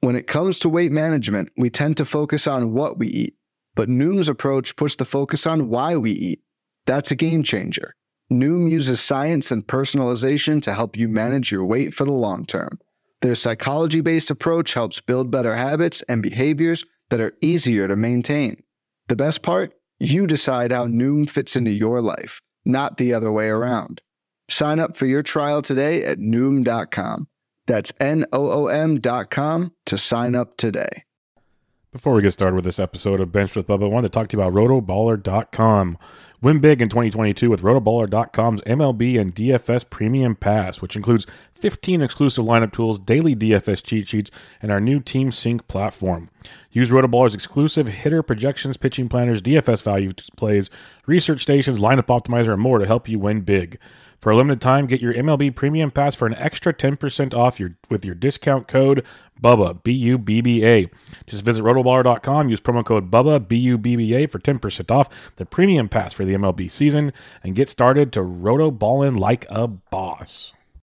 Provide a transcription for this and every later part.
When it comes to weight management, we tend to focus on what we eat, but Noom's approach puts the focus on why we eat. That's a game changer. Noom uses science and personalization to help you manage your weight for the long term. Their psychology-based approach helps build better habits and behaviors that are easier to maintain. The best part? You decide how Noom fits into your life, not the other way around. Sign up for your trial today at Noom.com. That's Noom.com to sign up today. Before we get started with this episode of Bench with Bubba, I wanted to talk to you about rotoballer.com. Win big in 2022 with rotoballer.com's MLB and DFS Premium Pass, which includes 15 exclusive lineup tools, daily DFS cheat sheets, and our new Team Sync platform. Use Rotoballer's exclusive hitter projections, pitching planners, DFS value plays, research stations, lineup optimizer, and more to help you win big. For a limited time, get your MLB Premium Pass for an extra 10% off with your discount code BUBBA, B-U-B-B-A. Just visit rotoballer.com, use promo code BUBBA, B-U-B-B-A for 10% off the Premium Pass for the MLB season, and get started to rotoballin' like a boss.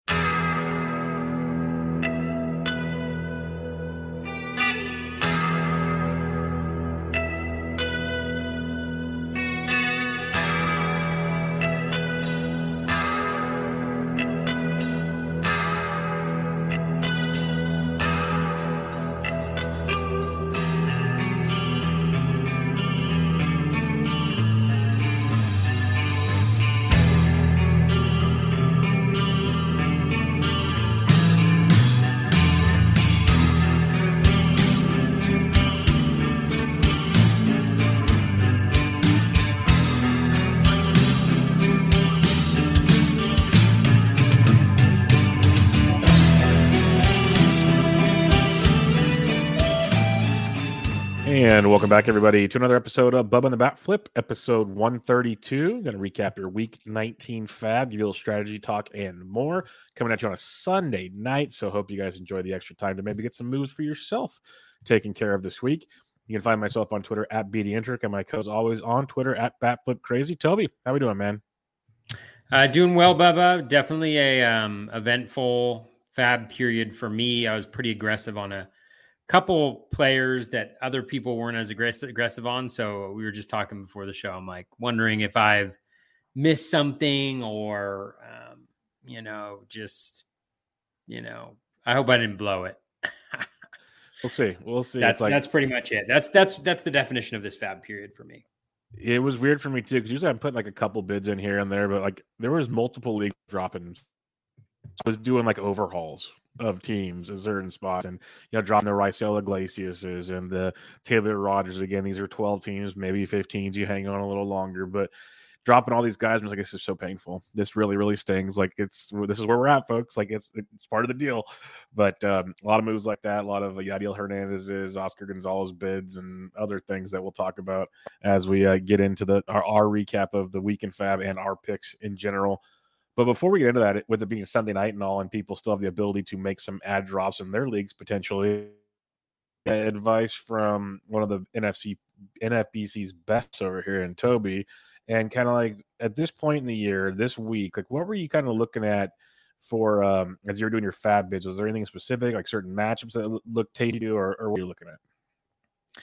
And welcome back, everybody, to another episode of Bubba and the Bat Flip, episode 132. Going to recap your Week 19 fab, give you a little strategy talk and more. Coming at you on a Sunday night, so hope you guys enjoy the extra time to maybe get some moves for yourself taken care of this week. You can find myself on Twitter at BDintric, and my co-host always on Twitter at BatFlipCrazy. Toby, how we doing, man? Doing well, Bubba. Definitely a eventful fab period for me. I was pretty aggressive on a couple players that other people weren't as aggressive on. So we were just talking before the show. I'm like wondering if I've missed something or, I hope I didn't blow it. We'll see. That's pretty much it. That's the definition of this fab period for me. It was weird for me too, because usually I'm putting like a couple bids in here and there, but like there was multiple leagues dropping. I was doing like overhauls of teams in certain spots, and dropping the Raisel Iglesias and the Taylor Rogers again. These are 12 teams, maybe 15s. You hang on a little longer, but dropping all these guys, I was like, this is so painful. This really, really stings. Like this is where we're at, folks. Like it's part of the deal. But a lot of moves like that, a lot of Yadiel Hernandez's, Oscar Gonzalez bids, and other things that we'll talk about as we get into our recap of the week in fab and our picks in general. But before we get into that, with it being Sunday night and all, and people still have the ability to make some ad drops in their leagues potentially, advice from one of the NFBC's best over here in Toby, and kind of like at this point in the year, this week, like what were you kind of looking at for as you were doing your fab bids? Was there anything specific, like certain matchups that looked tasty to you, or what were you looking at?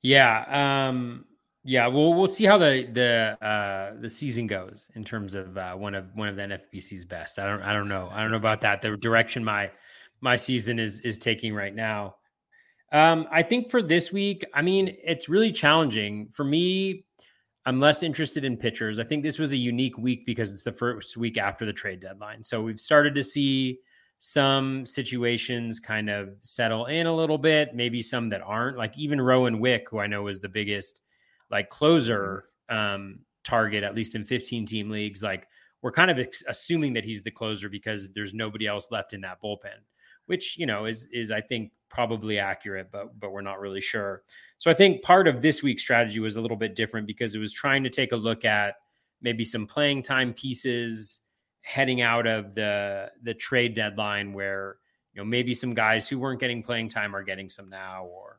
Yeah, we'll see how the season goes in terms of one of the NFBC's best. I don't know about that. The direction my season is taking right now. I think for this week, I mean, it's really challenging for me. I'm less interested in pitchers. I think this was a unique week because it's the first week after the trade deadline. So we've started to see some situations kind of settle in a little bit, maybe some that aren't, like even Rowan Wick, who I know is the biggest like closer target, at least in 15 team leagues. Like we're kind of assuming that he's the closer because there's nobody else left in that bullpen, which, is I think probably accurate, but we're not really sure. So I think part of this week's strategy was a little bit different because it was trying to take a look at maybe some playing time pieces heading out of the trade deadline where, maybe some guys who weren't getting playing time are getting some now, or,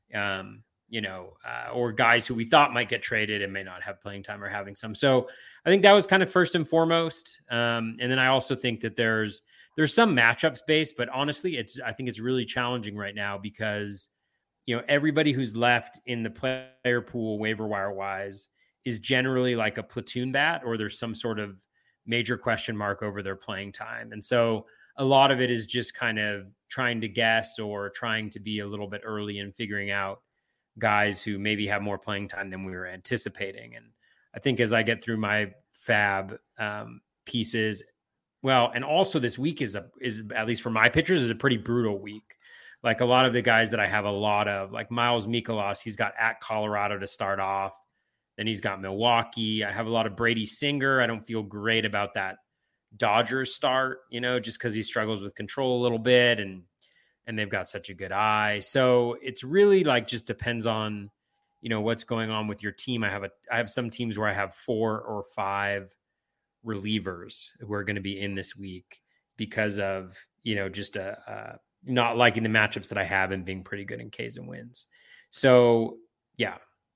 or guys who we thought might get traded and may not have playing time or having some. So I think that was kind of first and foremost. And then I also think that there's there's some matchups based, but honestly, I think it's really challenging right now because, everybody who's left in the player pool waiver wire wise is generally like a platoon bat, or there's some sort of major question mark over their playing time. And so a lot of it is just kind of trying to guess or trying to be a little bit early in figuring out guys who maybe have more playing time than we were anticipating. And I think as I get through my fab pieces, well, and also this week is at least for my pitchers, is a pretty brutal week. Like a lot of the guys that I have a lot of, like Miles Mikolas, he's got at Colorado to start off. Then he's got Milwaukee. I have a lot of Brady Singer. I don't feel great about that Dodgers start, just because he struggles with control a little bit, and they've got such a good eye. So it's really like just depends on, what's going on with your team. I have some teams where I have 4 or 5 relievers who are going to be in this week because of, just not liking the matchups that I have and being pretty good in Ks and wins. So yeah.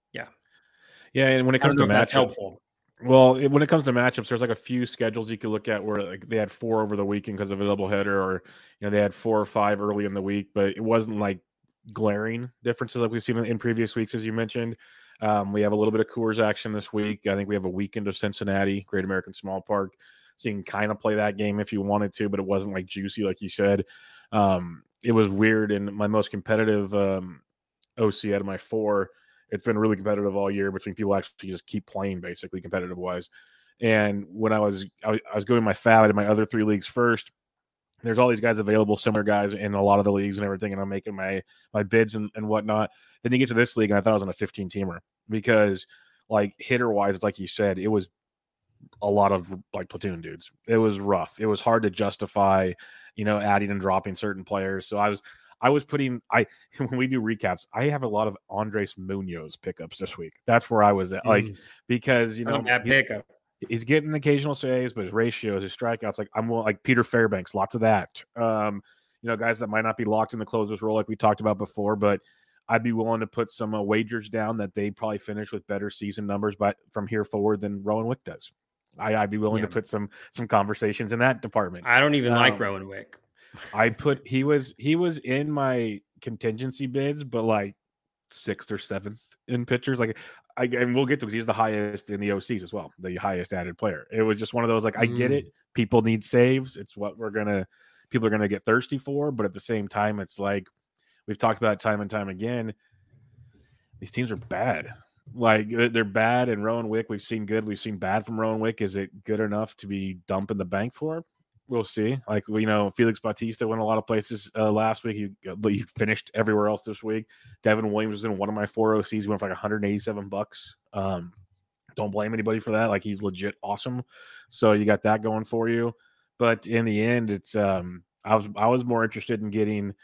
And when it comes to matchups, that's helpful. Well, when it comes to matchups, there's like a few schedules you could look at where like they had 4 over the weekend because of a doubleheader, or they had 4 or 5 early in the week, but it wasn't like glaring differences like we've seen in previous weeks, as you mentioned. We have a little bit of Coors action this week. I think we have a weekend of Cincinnati, Great American Small Park, so you can kind of play that game if you wanted to, but it wasn't like juicy like you said. It was weird in my most competitive OC out of my 4. It's been really competitive all year between people actually just keep playing basically competitive wise. And when I was going my fab in my other 3 leagues first, there's all these guys available, similar guys in a lot of the leagues and everything. And I'm making my bids and whatnot. Then you get to this league and I thought I was on a 15 teamer because like hitter wise, it's like you said, it was a lot of like platoon dudes. It was rough. It was hard to justify, adding and dropping certain players. So I was putting when we do recaps, I have a lot of Andres Munoz pickups this week. That's where I was at, like because that pickup. He's getting occasional saves, but his ratios, his strikeouts, like I'm like Peter Fairbanks, lots of that. Guys that might not be locked in the closers role like we talked about before, but I'd be willing to put some wagers down that they probably finish with better season numbers, but from here forward than Rowan Wick does. I'd be willing to put some conversations in that department. I don't even like Rowan Wick. He was in my contingency bids, but like 6th or 7th in pitchers. Like and we'll get to because he's the highest in the OCs as well, the highest added player. It was just one of those like I get it. People need saves. It's what people are gonna get thirsty for. But at the same time, it's like we've talked about time and time again. These teams are bad. Like they're bad. And Rowan Wick, we've seen good, we've seen bad from Rowan Wick. Is it good enough to be dumping the bank for? We'll see. Like Felix Bautista went a lot of places last week. He finished everywhere else this week. Devin Williams was in one of my 4 OCs. He went for like $187. Don't blame anybody for that. Like he's legit awesome. So you got that going for you. But in the end, it's I was more interested in getting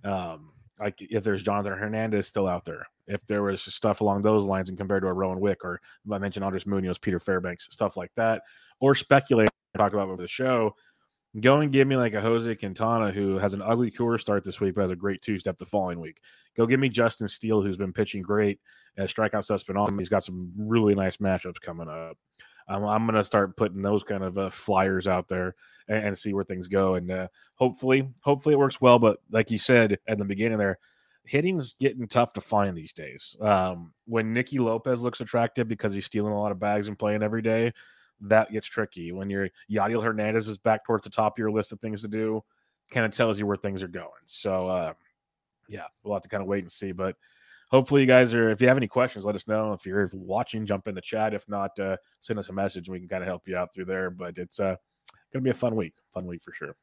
like if there's Jonathan Hernandez still out there, if there was stuff along those lines, and compared to a Rowan Wick, or I mentioned Andres Munoz, Peter Fairbanks, stuff like that, or speculate talk about over the show. Go and give me like a Jose Quintana who has an ugly Coors start this week, but has a great 2-step the following week. Go give me Justin Steele, who's been pitching great. Strikeout stuff's been on. He's got some really nice matchups coming up. I'm going to start putting those kind of flyers out there and see where things go. And hopefully it works well. But like you said at the beginning there, hitting's getting tough to find these days. When Nicky Lopez looks attractive because he's stealing a lot of bags and playing every day, that gets tricky. When your Yadiel Hernandez is back towards the top of your list of things to do, kind of tells you where things are going. So, we'll have to kind of wait and see. But hopefully you guys if you have any questions, let us know. If you're watching, jump in the chat. If not, send us a message and we can kind of help you out through there. But it's going to be a fun week for sure.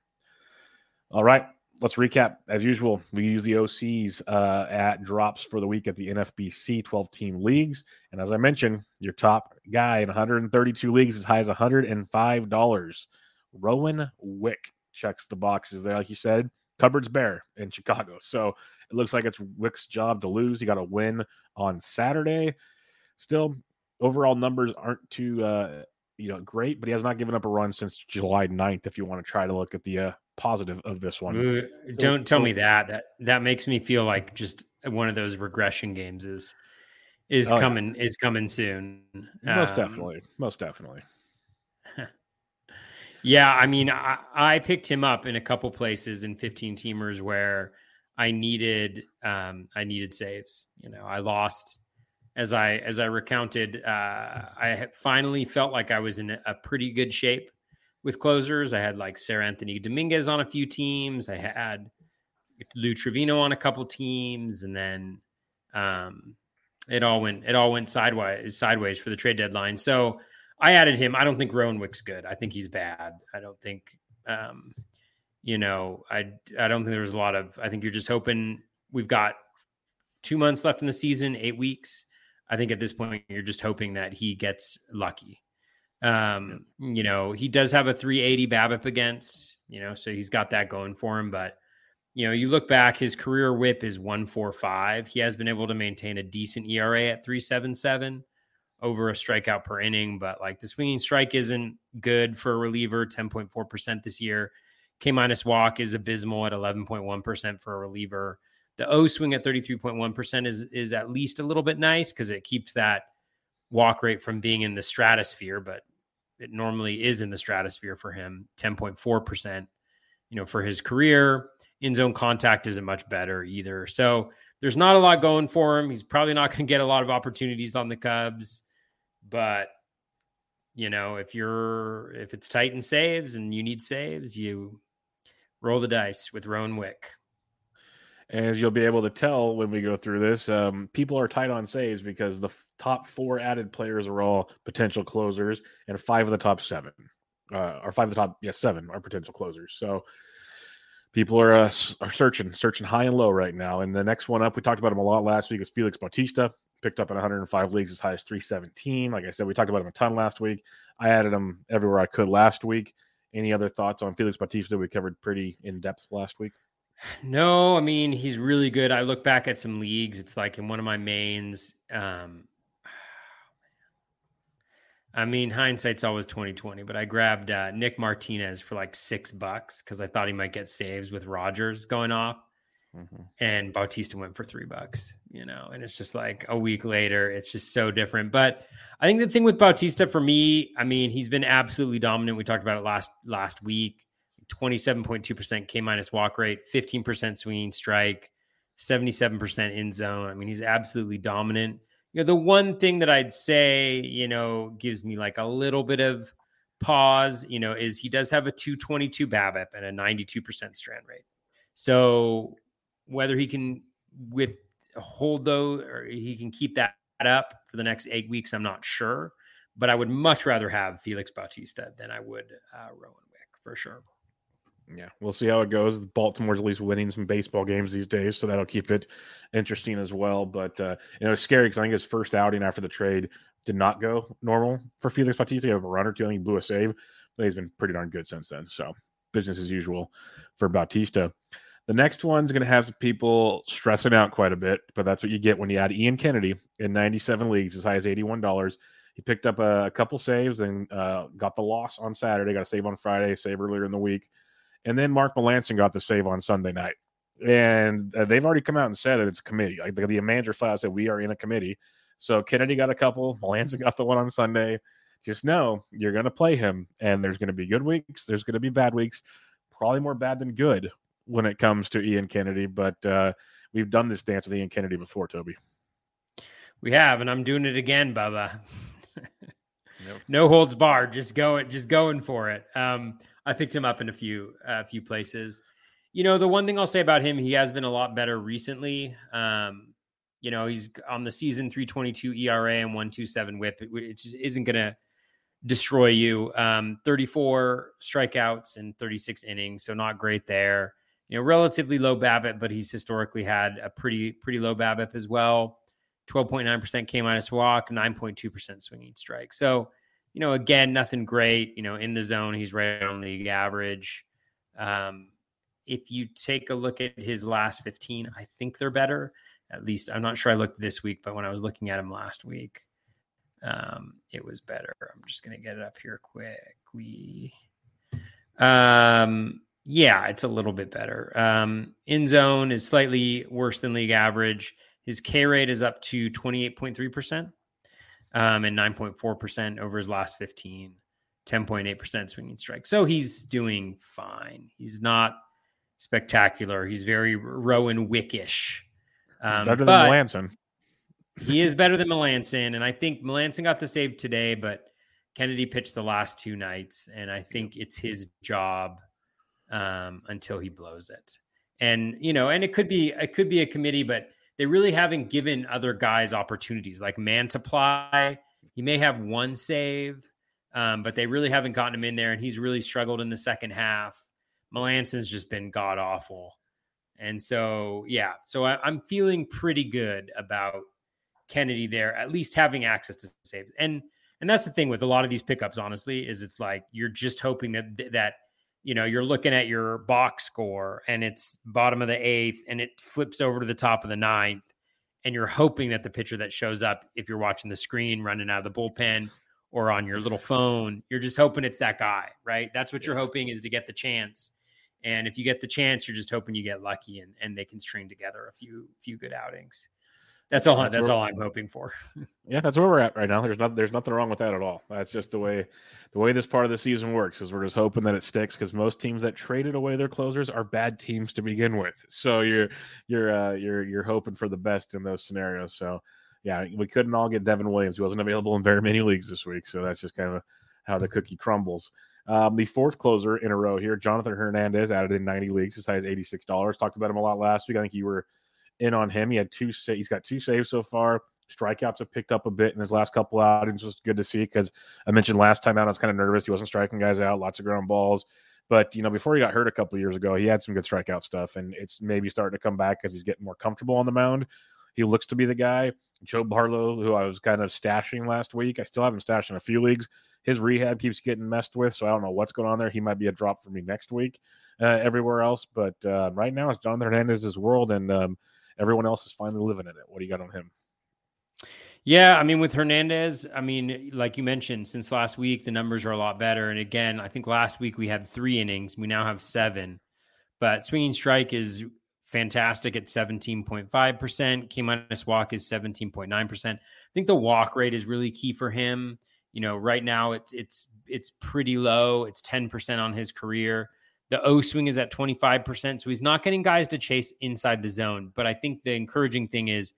All right. Let's recap. As usual, we use the OCs at drops for the week at the NFBC 12-team leagues. And as I mentioned, your top guy in 132 leagues as high as $105. Rowan Wick checks the boxes there. Like you said, cupboard's bare in Chicago. So it looks like it's Wick's job to lose. He got a win on Saturday. Still, overall numbers aren't too great, but he has not given up a run since July 9th if you want to try to look at the positive of this one. Don't tell me that makes me feel like just one of those regression games is coming soon. Most definitely. Yeah, I mean, I picked him up in a couple places in 15 teamers where I needed saves. You know, I lost as I recounted. I had finally felt like I was in a pretty good shape with closers. I had like Sarah Anthony Dominguez on a few teams. I had Lou Trevino on a couple teams, and then it all went sideways for the trade deadline. So I added him. I don't think Rowan Wick's good. I think he's bad. I don't think, I don't think there's a lot of, I think you're just hoping. We've got 2 months left in the season, 8 weeks. I think at this point you're just hoping that he gets lucky. He does have a 380 BABIP against, so he's got that going for him. But, you look back, his career whip is 1.45. He has been able to maintain a decent ERA at 3.77 over a strikeout per inning. But like the swinging strike isn't good for a reliever, 10.4% this year. K- walk is abysmal at 11.1% for a reliever. The O swing at 33.1% is at least a little bit nice because it keeps that walk rate from being in the stratosphere, but it normally is in the stratosphere for him. 10.4%, for his career. In zone contact isn't much better either. So there's not a lot going for him. He's probably not going to get a lot of opportunities on the Cubs, but if it's tight in saves and you need saves, you roll the dice with Rowan Wick. As you'll be able to tell when we go through this, people are tight on saves because the top 4 added players are all potential closers, and 5 of the top 7 7 are potential closers. So people are searching high and low right now. And the next one up, we talked about him a lot last week, is Felix Bautista. Picked up in 105 leagues as high as 317. Like I said, we talked about him a ton last week. I added him everywhere I could last week. Any other thoughts on Felix Bautista? We covered pretty in depth last week. No, I mean, he's really good. I look back at some leagues. It's like in one of my mains. I mean, hindsight's always 2020, but I grabbed Nick Martinez for like $6 because I thought he might get saves with Rogers going off. Mm-hmm. And Bautista went for $3, and it's just like a week later, it's just so different. But I think the thing with Bautista for me, I mean, he's been absolutely dominant. We talked about it last week. 27.2% K- walk rate, 15% swinging strike, 77% in zone. I mean, he's absolutely dominant. The one thing that I'd say, gives me like a little bit of pause, is he does have a 222 BABIP and a 92% strand rate. So whether he can hold those or he can keep that up for the next 8 weeks, I'm not sure. But I would much rather have Felix Bautista than I would Rowan Wick for sure. Yeah, we'll see how it goes. Baltimore's at least winning some baseball games these days, so that'll keep it interesting as well. But it's scary because I think his first outing after the trade did not go normal for Felix Bautista. He had a run or two. I think he blew a save, but he's been pretty darn good since then. So business as usual for Bautista. The next one's going to have some people stressing out quite a bit, but that's what you get when you add Ian Kennedy in 97 leagues, as high as $81. He picked up a couple saves and got the loss on Saturday, got a save on Friday, save earlier in the week. And then Mark Melancon got the save on Sunday night. And they've already come out and said that it's a committee. Like the manager flat out said, we are in a committee. So Kennedy got a couple. Melancon got the one on Sunday. Just know you're going to play him. And there's going to be good weeks. There's going to be bad weeks. Probably more bad than good when it comes to Ian Kennedy. But we've done this dance with Ian Kennedy before, Toby. We have, and I'm doing it again, Bubba. Nope. No holds barred. Just going for it. I picked him up in a few places. The one thing I'll say about him, he has been a lot better recently. He's on the season 3.22 ERA and 1.27 WHIP, which isn't going to destroy you. 34 strikeouts and 36 innings, so not great there. Relatively low BABIP, but he's historically had a pretty low BABIP as well. 12.9% K- walk, 9.2% swinging strike. So, again, nothing great. In the zone, he's right on league average. If you take a look at his last 15, I think they're better. At least I'm not sure I looked this week, but when I was looking at him last week, it was better. I'm just going to get it up here quickly. Yeah, it's a little bit better. In zone is slightly worse than league average. His K rate is up to 28.3%. And 9.4% over his last 15. 10.8% swinging strike. So he's doing fine. He's not spectacular. He's very Rowan Wickish. He's better than Melancon. He is better than Melancon. And I think Melancon got the save today, but Kennedy pitched the last 2 nights. And I think it's his job until he blows it. And, and it could be a committee, but they really haven't given other guys opportunities like Mantiply. He may have 1 save, but they really haven't gotten him in there. And he's really struggled in the second half. Melancon's just been god awful. And so, I'm feeling pretty good about Kennedy there, at least having access to saves. And that's the thing with a lot of these pickups, honestly, is it's like, you're just hoping that, you're looking at your box score and it's bottom of the 8th and it flips over to the top of the 9th. And you're hoping that the pitcher that shows up, if you're watching the screen running out of the bullpen or on your little phone, you're just hoping it's that guy, right? That's what you're hoping, is to get the chance. And if you get the chance, you're just hoping you get lucky and they can string together a few good outings. That's all I'm hoping for. Yeah, that's where we're at right now. There's nothing wrong with that at all. That's just the way this part of the season works, is we're just hoping that it sticks, because most teams that traded away their closers are bad teams to begin with. So you're hoping for the best in those scenarios. So yeah, we couldn't all get Devin Williams. He wasn't available in very many leagues this week. So that's just kind of how the cookie crumbles. The 4th closer in a row here, Jonathan Hernandez, added in 90 leagues. His high is $86. Talked about him a lot last week. I think you were in on him. He's got 2 saves so far. Strikeouts have picked up a bit in his last couple outings, which was good to see, because I mentioned last time out I was kind of nervous. He wasn't striking guys out, lots of ground balls. But, before he got hurt a couple of years ago, he had some good strikeout stuff, and it's maybe starting to come back as he's getting more comfortable on the mound. He looks to be the guy. Joe Barlow, who I was kind of stashing last week, I still have him stashed in a few leagues. His rehab keeps getting messed with, so I don't know what's going on there. He might be a drop for me next week everywhere else. But right now it's Jonathan Hernandez's world, and everyone else is finally living in it. What do you got on him? Yeah, I mean, with Hernandez, like you mentioned, since last week, the numbers are a lot better. And again, I think last week we had 3 innings. We now have 7. But swinging strike is fantastic at 17.5%. K- walk is 17.9%. I think the walk rate is really key for him. Right now it's pretty low. It's 10% on his career. The O swing is at 25%. So he's not getting guys to chase inside the zone. But I think the encouraging thing is,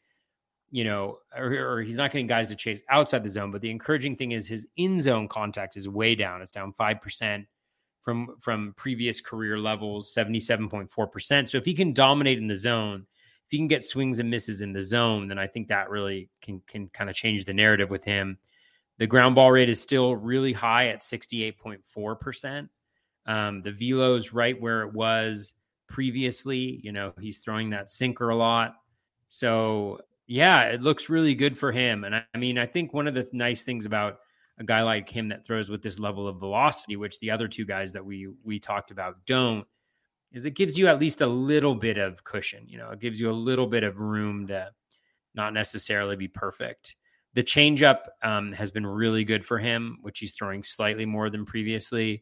or he's not getting guys to chase outside the zone. But the encouraging thing is his in-zone contact is way down. It's down 5% from previous career levels, 77.4%. So if he can dominate in the zone, if he can get swings and misses in the zone, then I think that really can kind of change the narrative with him. The ground ball rate is still really high at 68.4%. The velo's right where it was previously. He's throwing that sinker a lot. So yeah, it looks really good for him. And I think one of the nice things about a guy like him that throws with this level of velocity, which the other 2 guys that we talked about don't, is it gives you at least a little bit of cushion. It gives you a little bit of room to not necessarily be perfect. The changeup has been really good for him, which he's throwing slightly more than previously.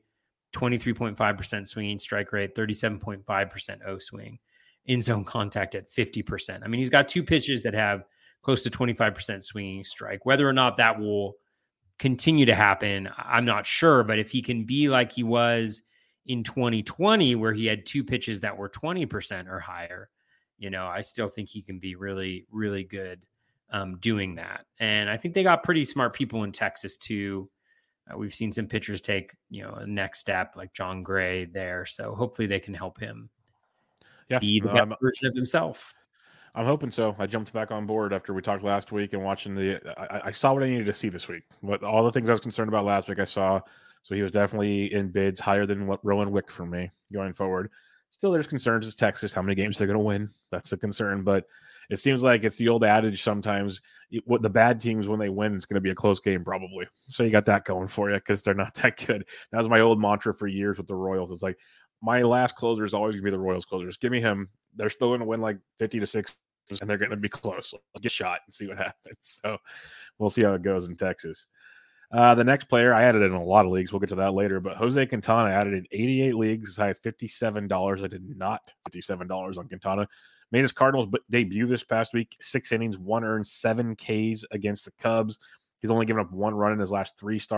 23.5% swinging strike rate, 37.5% O swing, in zone contact at 50%. He's got 2 pitches that have close to 25% swinging strike. Whether or not that will continue to happen, I'm not sure. But if he can be like he was in 2020, where he had 2 pitches that were 20% or higher, I still think he can be really, really good doing that. And I think they got pretty smart people in Texas too. We've seen some pitchers take, a next step, like John Gray there. So hopefully they can help him be the best version of himself. I'm hoping so. I jumped back on board after we talked last week and watching I saw what I needed to see this week. All the things I was concerned about last week, I saw. So he was definitely in bids higher than what Rowan Wick for me going forward. Still, there's concerns. It's Texas. How many games they're going to win? That's a concern. But it seems like it's the old adage sometimes. What the bad teams, when they win, it's going to be a close game probably. So you got that going for you, because they're not that good. That was my old mantra for years with the Royals. It's like, my last closer is always going to be the Royals closers. Give me him. They're still going to win like 50-6, and they're going to be close. Let's get shot and see what happens. So we'll see how it goes in Texas. The next player, I added in a lot of leagues. We'll get to that later. But Jose Quintana added in 88 leagues. His high is $57. I did not $57 on Quintana. Made his Cardinals debut this past week. 6 innings, 1 earned, 7 Ks against the Cubs. He's only given up 1 run in his last 3 starts.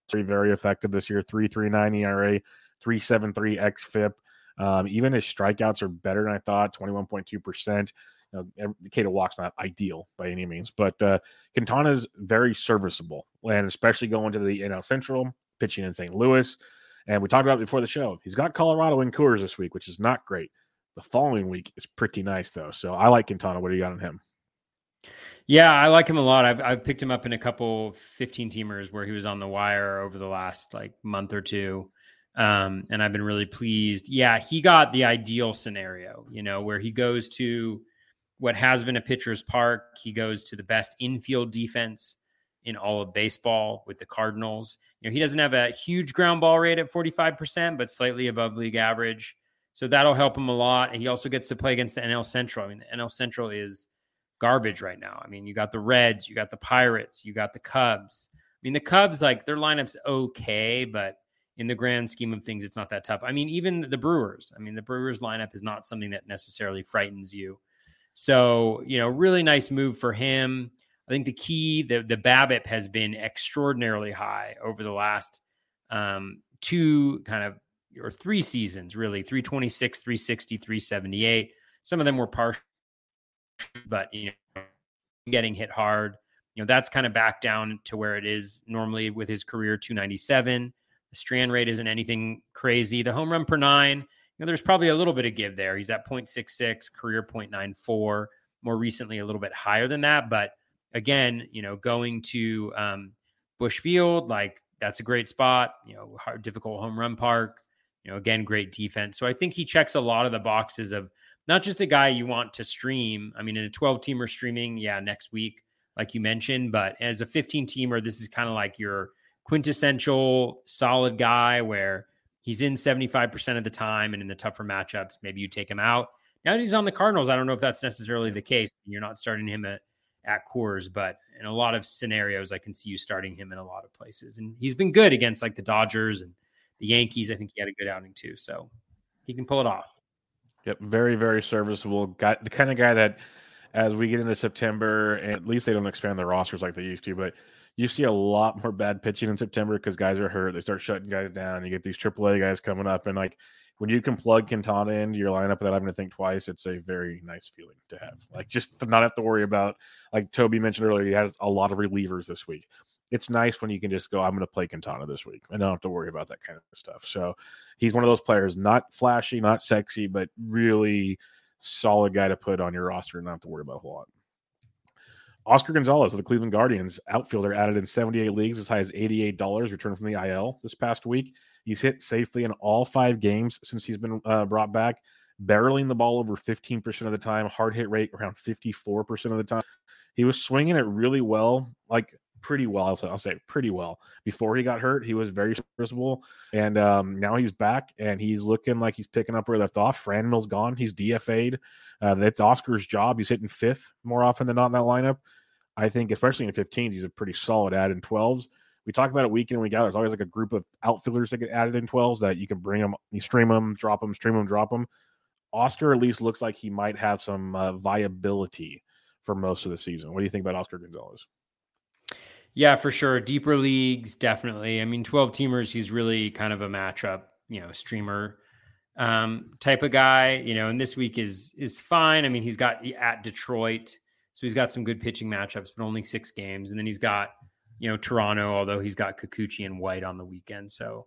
very, very effective this year. 3.39 ERA, 3.73 xFIP. Even his strikeouts are better than I thought. 21.2%. K to walk's not ideal by any means, but Quintana's very serviceable, and especially going to the NL Central, pitching in St. Louis. And we talked about it before the show. He's got Colorado in Coors this week, which is not great. The following week is pretty nice, though. So I like Quintana. What do you got on him? Yeah, I like him a lot. I've picked him up in a couple 15-teamers where he was on the wire over the last month or two. And I've been really pleased. Yeah, he got the ideal scenario, where he goes to what has been a pitcher's park. He goes to the best infield defense in all of baseball with the Cardinals. He doesn't have a huge ground ball rate at 45%, but slightly above league average. So that'll help him a lot. And he also gets to play against the NL Central. I mean, the NL Central is garbage right now. I mean, you got the Reds, you got the Pirates, you got the Cubs. I mean, the Cubs, their lineup's okay, but in the grand scheme of things, it's not that tough. I mean, even the Brewers. I mean, the Brewers lineup is not something that necessarily frightens you. So, really nice move for him. I think the key, the BABIP has been extraordinarily high over the last 3 seasons, really. 326, 360, 378. Some of them were partial, but, getting hit hard. That's kind of back down to where it is normally with his career, 297. The strand rate isn't anything crazy. The home run per 9, there's probably a little bit of give there. He's at 0.66, career 0.94. More recently, a little bit higher than that. But again, going to Busch Field, that's a great spot. Hard, difficult home run park. Again, great defense. So I think he checks a lot of the boxes of not just a guy you want to stream. I mean, in a 12-teamer streaming, next week, like you mentioned. But as a 15-teamer, this is kind of like your quintessential solid guy where he's in 75% of the time, and in the tougher matchups, maybe you take him out. Now that he's on the Cardinals, I don't know if that's necessarily the case. You're not starting him at Coors, but in a lot of scenarios, I can see you starting him in a lot of places. And he's been good against the Dodgers and the Yankees. I think he had a good outing too, so he can pull it off. Yep, very, very serviceable. Got the kind of guy that as we get into September, and at least they don't expand their rosters like they used to, but you see a lot more bad pitching in September because guys are hurt. They start shutting guys down. You get these AAA guys coming up, and when you can plug Quintana into your lineup without having to think twice, it's a very nice feeling to have. Just to not have to worry about, like Toby mentioned earlier, he had a lot of relievers this week. It's nice when you can just go, I'm going to play Quintana this week. I don't have to worry about that kind of stuff. So he's one of those players, not flashy, not sexy, but really solid guy to put on your roster and not have to worry about a whole lot. Oscar Gonzalez of the Cleveland Guardians, outfielder, added in 78 leagues, as high as $88, returned from the IL this past week. He's hit safely in all 5 games since he's been brought back, barreling the ball over 15% of the time, hard hit rate around 54% of the time. He was swinging it really well, pretty well. I'll say pretty well. Before he got hurt, he was very serviceable, and now he's back, and he's looking like he's picking up where he left off. Franmil's gone. He's DFA'd. That's Oscar's job. He's hitting 5th more often than not in that lineup. I think, especially in the 15s, he's a pretty solid add in 12s. We talk about it week in and week out. There's always a group of outfielders that get added in 12s that you can bring them, you stream them, drop them, stream them, drop them. Oscar at least looks like he might have some viability for most of the season. What do you think about Oscar Gonzalez? Yeah, for sure. Deeper leagues, definitely. I mean, 12-teamers, he's really kind of a matchup, streamer type of guy, and this week is fine. I mean, he's got at Detroit, so he's got some good pitching matchups, but only 6 games. And then he's got, Toronto, although he's got Kikuchi and White on the weekend. So,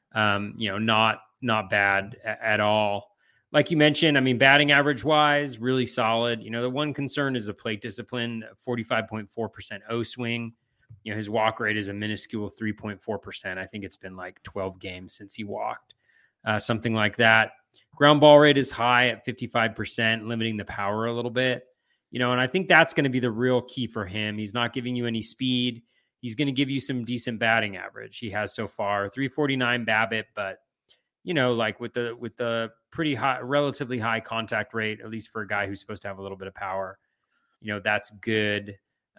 not bad at all. Like you mentioned, I mean, batting average wise, really solid. The one concern is the plate discipline, 45.4% O swing. His walk rate is a minuscule 3.4%. I think it's been 12 games since he walked, something like that. Ground ball rate is high at 55%, limiting the power a little bit. And I think that's going to be the real key for him. He's not giving you any speed. He's going to give you some decent batting average. He has so far 349 BABIP, but with the pretty high, relatively high contact rate, at least for a guy who's supposed to have a little bit of power, that's good.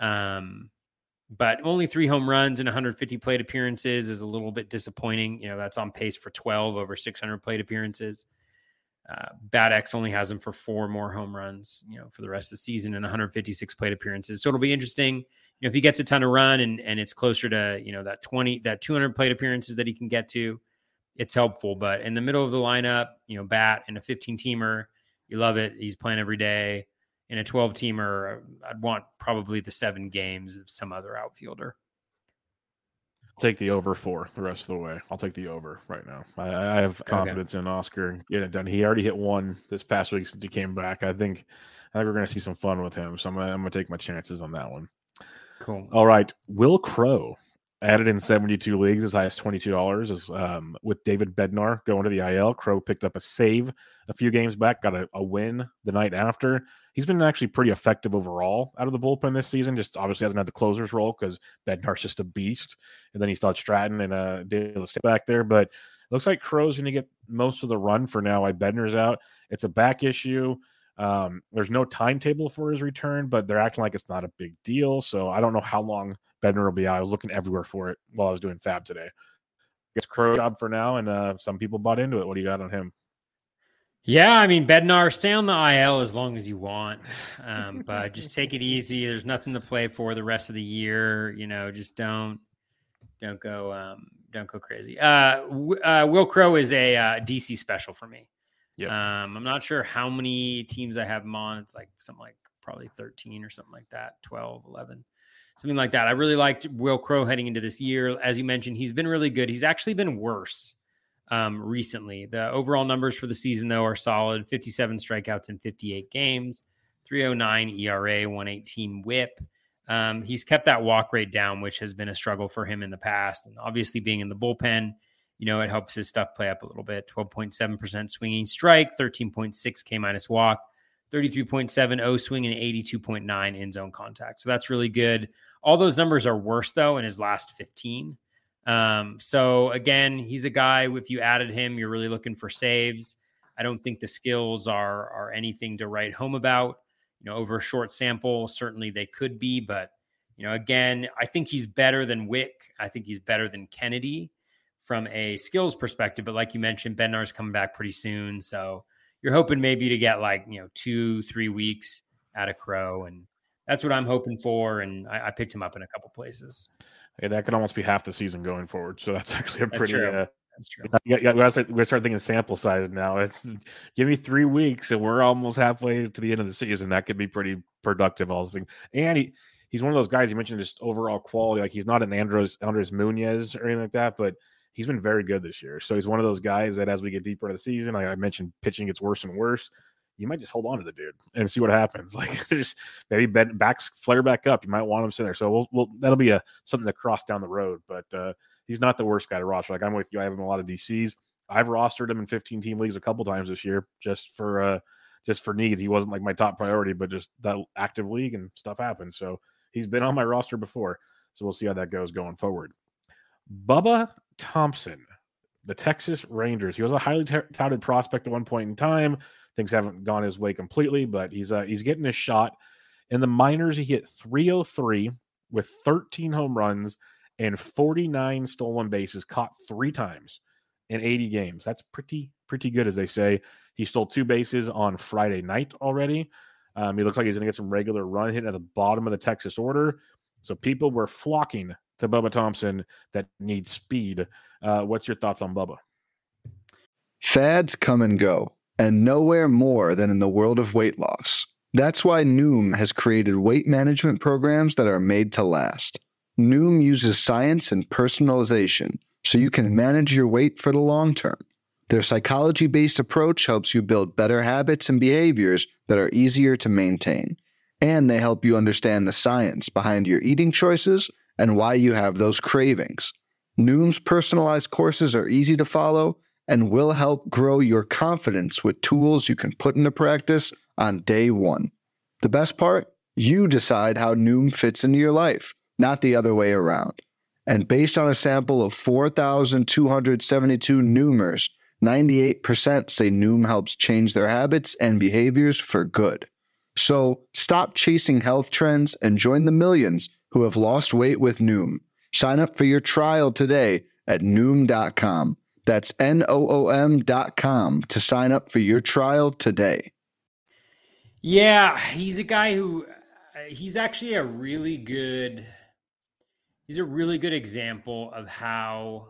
But only 3 home runs and 150 plate appearances is a little bit disappointing. That's on pace for 12 over 600 plate appearances. BATX only has him for 4 more home runs, for the rest of the season and 156 plate appearances. So it'll be interesting if he gets a ton of run and it's closer to, that 200 plate appearances that he can get to, it's helpful. But in the middle of the lineup, bat in a 15-teamer, you love it. He's playing every day. In a 12-teamer, I'd want probably the 7 games of some other outfielder. Take the over 4 the rest of the way. I'll take the over right now. I have confidence in Oscar getting it done. He already hit 1 this past week since he came back. I think we're going to see some fun with him. So I'm going to take my chances on that one. Cool. All right. Wil Crowe added in 72 leagues as high as $22 is, with David Bednar going to the IL. Crowe picked up a save a few games back, got a win the night after. He's been actually pretty effective overall out of the bullpen this season. Just obviously hasn't had the closer's role because Bednar's just a beast. And then he still had Stratton and De La Stella back there. But it looks like Crowe's going to get most of the run for now while Bednar's out. It's a back issue. There's no timetable for his return, but they're acting like it's not a big deal. So I don't know how long Bednar will be out. I was looking everywhere for it while I was doing Fab today. It's Crowe's job for now, and some people bought into it. What do you got on him? Yeah, I mean, Bednar, stay on the IL as long as you want, but just take it easy. There's nothing to play for the rest of the year. Just don't go crazy. Wil Crowe is a DC special for me. Yep. I'm not sure how many teams I have him on. It's like something like probably 13 or something like that, 12, 11, something like that. I really liked Wil Crowe heading into this year. As you mentioned, he's been really good. He's actually been worse recently. The overall numbers for the season, though, are solid. 57 strikeouts in 58 games, 3.09 ERA, 118 whip. He's kept that walk rate down, which has been a struggle for him in the past. And obviously being in the bullpen, it helps his stuff play up a little bit. 12.7% swinging strike, 13.6 K minus walk, 33.7 O swing, and 82.9 in zone contact. So that's really good. All those numbers are worse, though, in his last 15. So again, he's a guy, if you added him, you're really looking for saves. I don't think the skills are anything to write home about, over a short sample. Certainly they could be, but again, I think he's better than Wick. I think he's better than Kennedy from a skills perspective. But like you mentioned, Bednar's coming back pretty soon. So you're hoping maybe to get 2-3 weeks out of Crowe. And that's what I'm hoping for. And I picked him up in a couple places. Hey, that could almost be half the season going forward. So that's actually a pretty. That's true. We got to start thinking sample size now. It's give me 3 weeks, and we're almost halfway to the end of the season. That could be pretty productive. All this thing, and he's one of those guys you mentioned, just overall quality. Like he's not an Andres Munoz or anything like that, but he's been very good this year. So he's one of those guys that as we get deeper into the season, like I mentioned, pitching gets worse and worse. You might just hold on to the dude and see what happens. Like there's maybe backs flare back up. You might want him sitting there. So we'll that'll be something to cross down the road. But he's not the worst guy to roster. Like I'm with you. I have him in a lot of DCs. I've rostered him in 15-team leagues a couple times this year just for needs. He wasn't like my top priority, but just that active league and stuff happens. So he's been on my roster before. So we'll see how that goes going forward. Bubba Thompson, the Texas Rangers. He was a highly touted prospect at one point in time. Things haven't gone his way completely, but he's getting his shot. In the minors, he hit .303 with 13 home runs and 49 stolen bases, caught 3 times in 80 games. That's pretty good, as they say. He stole 2 bases on Friday night already. He looks like he's going to get some regular run hit at the bottom of the Texas order. So people were flocking to Bubba Thompson that needs speed. What's your thoughts on Bubba? Fads come and go, and nowhere more than in the world of weight loss. That's why Noom has created weight management programs that are made to last. Noom uses science and personalization so you can manage your weight for the long term. Their psychology-based approach helps you build better habits and behaviors that are easier to maintain. And they help you understand the science behind your eating choices and why you have those cravings. Noom's personalized courses are easy to follow and will help grow your confidence with tools you can put into practice on day one. The best part? You decide how Noom fits into your life, not the other way around. And based on a sample of 4,272 Noomers, 98% say Noom helps change their habits and behaviors for good. So stop chasing health trends and join the millions who have lost weight with Noom. Sign up for your trial today at Noom.com. That's Noom.com to sign up for your trial today. Yeah, he's a guy who he's actually a really good. He's a really good example of how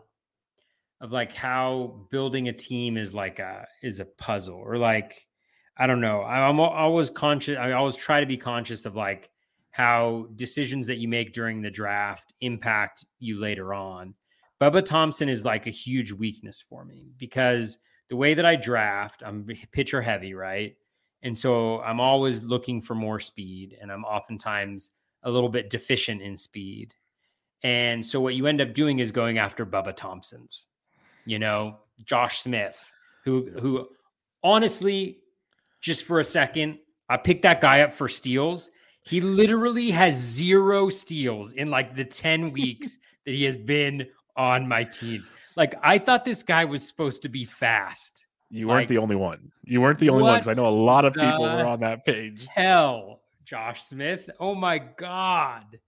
building a team is a puzzle, or like, I don't know. I'm always conscious. I always try to be conscious of like how decisions that you make during the draft impact you later on. Bubba Thompson is like a huge weakness for me because the way that I draft, I'm pitcher heavy, right? And so I'm always looking for more speed, and I'm oftentimes a little bit deficient in speed. And so what you end up doing is going after Bubba Thompsons, Josh Smith, who honestly, just for a second, I picked that guy up for steals. He literally has 0 steals in like the 10 weeks that he has been on my teams. Like, I thought this guy was supposed to be fast. You weren't the only one. You weren't the only one, because I know a lot of people were on that page. Hell, Josh Smith. Oh my God.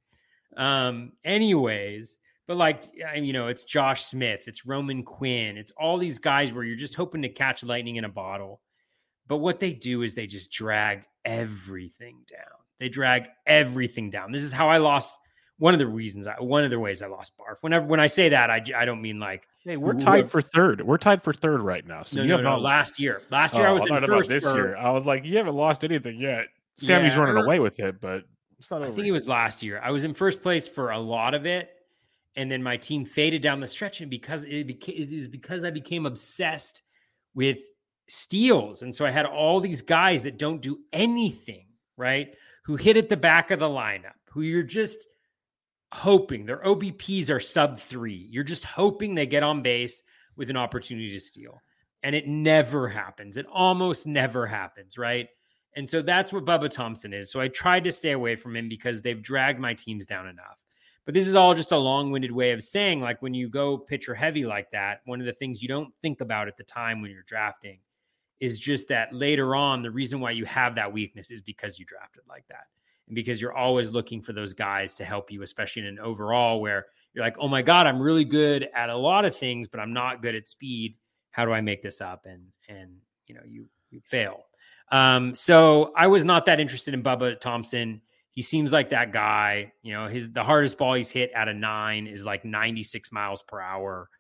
Anyways, but like, it's Josh Smith, it's Roman Quinn, it's all these guys where you're just hoping to catch lightning in a bottle. But what they do is they just drag everything down. They drag everything down. This is how I lost. One of the ways I lost Barf. When I say that, I don't mean like, hey, we're tied for third. We're tied for third right now. So no. Last year I was in first. This year, I was like, you haven't lost anything yet. Sammy's running away with it, but it's not over. I think it was last year. I was in first place for a lot of it, and then my team faded down the stretch, and because I became obsessed with steals, and so I had all these guys that don't do anything, right? Who hit at the back of the lineup, who you're just hoping their OBPs are sub 3. You're just hoping they get on base with an opportunity to steal. And it never happens. It almost never happens, right? And so that's what Bubba Thompson is. So I tried to stay away from him because they've dragged my teams down enough. But this is all just a long-winded way of saying, like, when you go pitcher heavy like that, one of the things you don't think about at the time when you're drafting is just that later on, the reason why you have that weakness is because you drafted like that. And because you're always looking for those guys to help you, especially in an overall where you're like, oh my God, I'm really good at a lot of things, but I'm not good at speed. How do I make this up? And you fail. So I was not that interested in Bubba Thompson. He seems like that guy. The hardest ball he's hit out of 9 is like 96 miles per hour.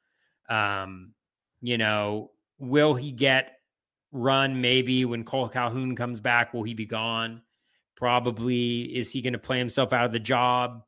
Will he get run? Maybe when Cole Calhoun comes back, will he be gone? Probably. Is he going to play himself out of the job?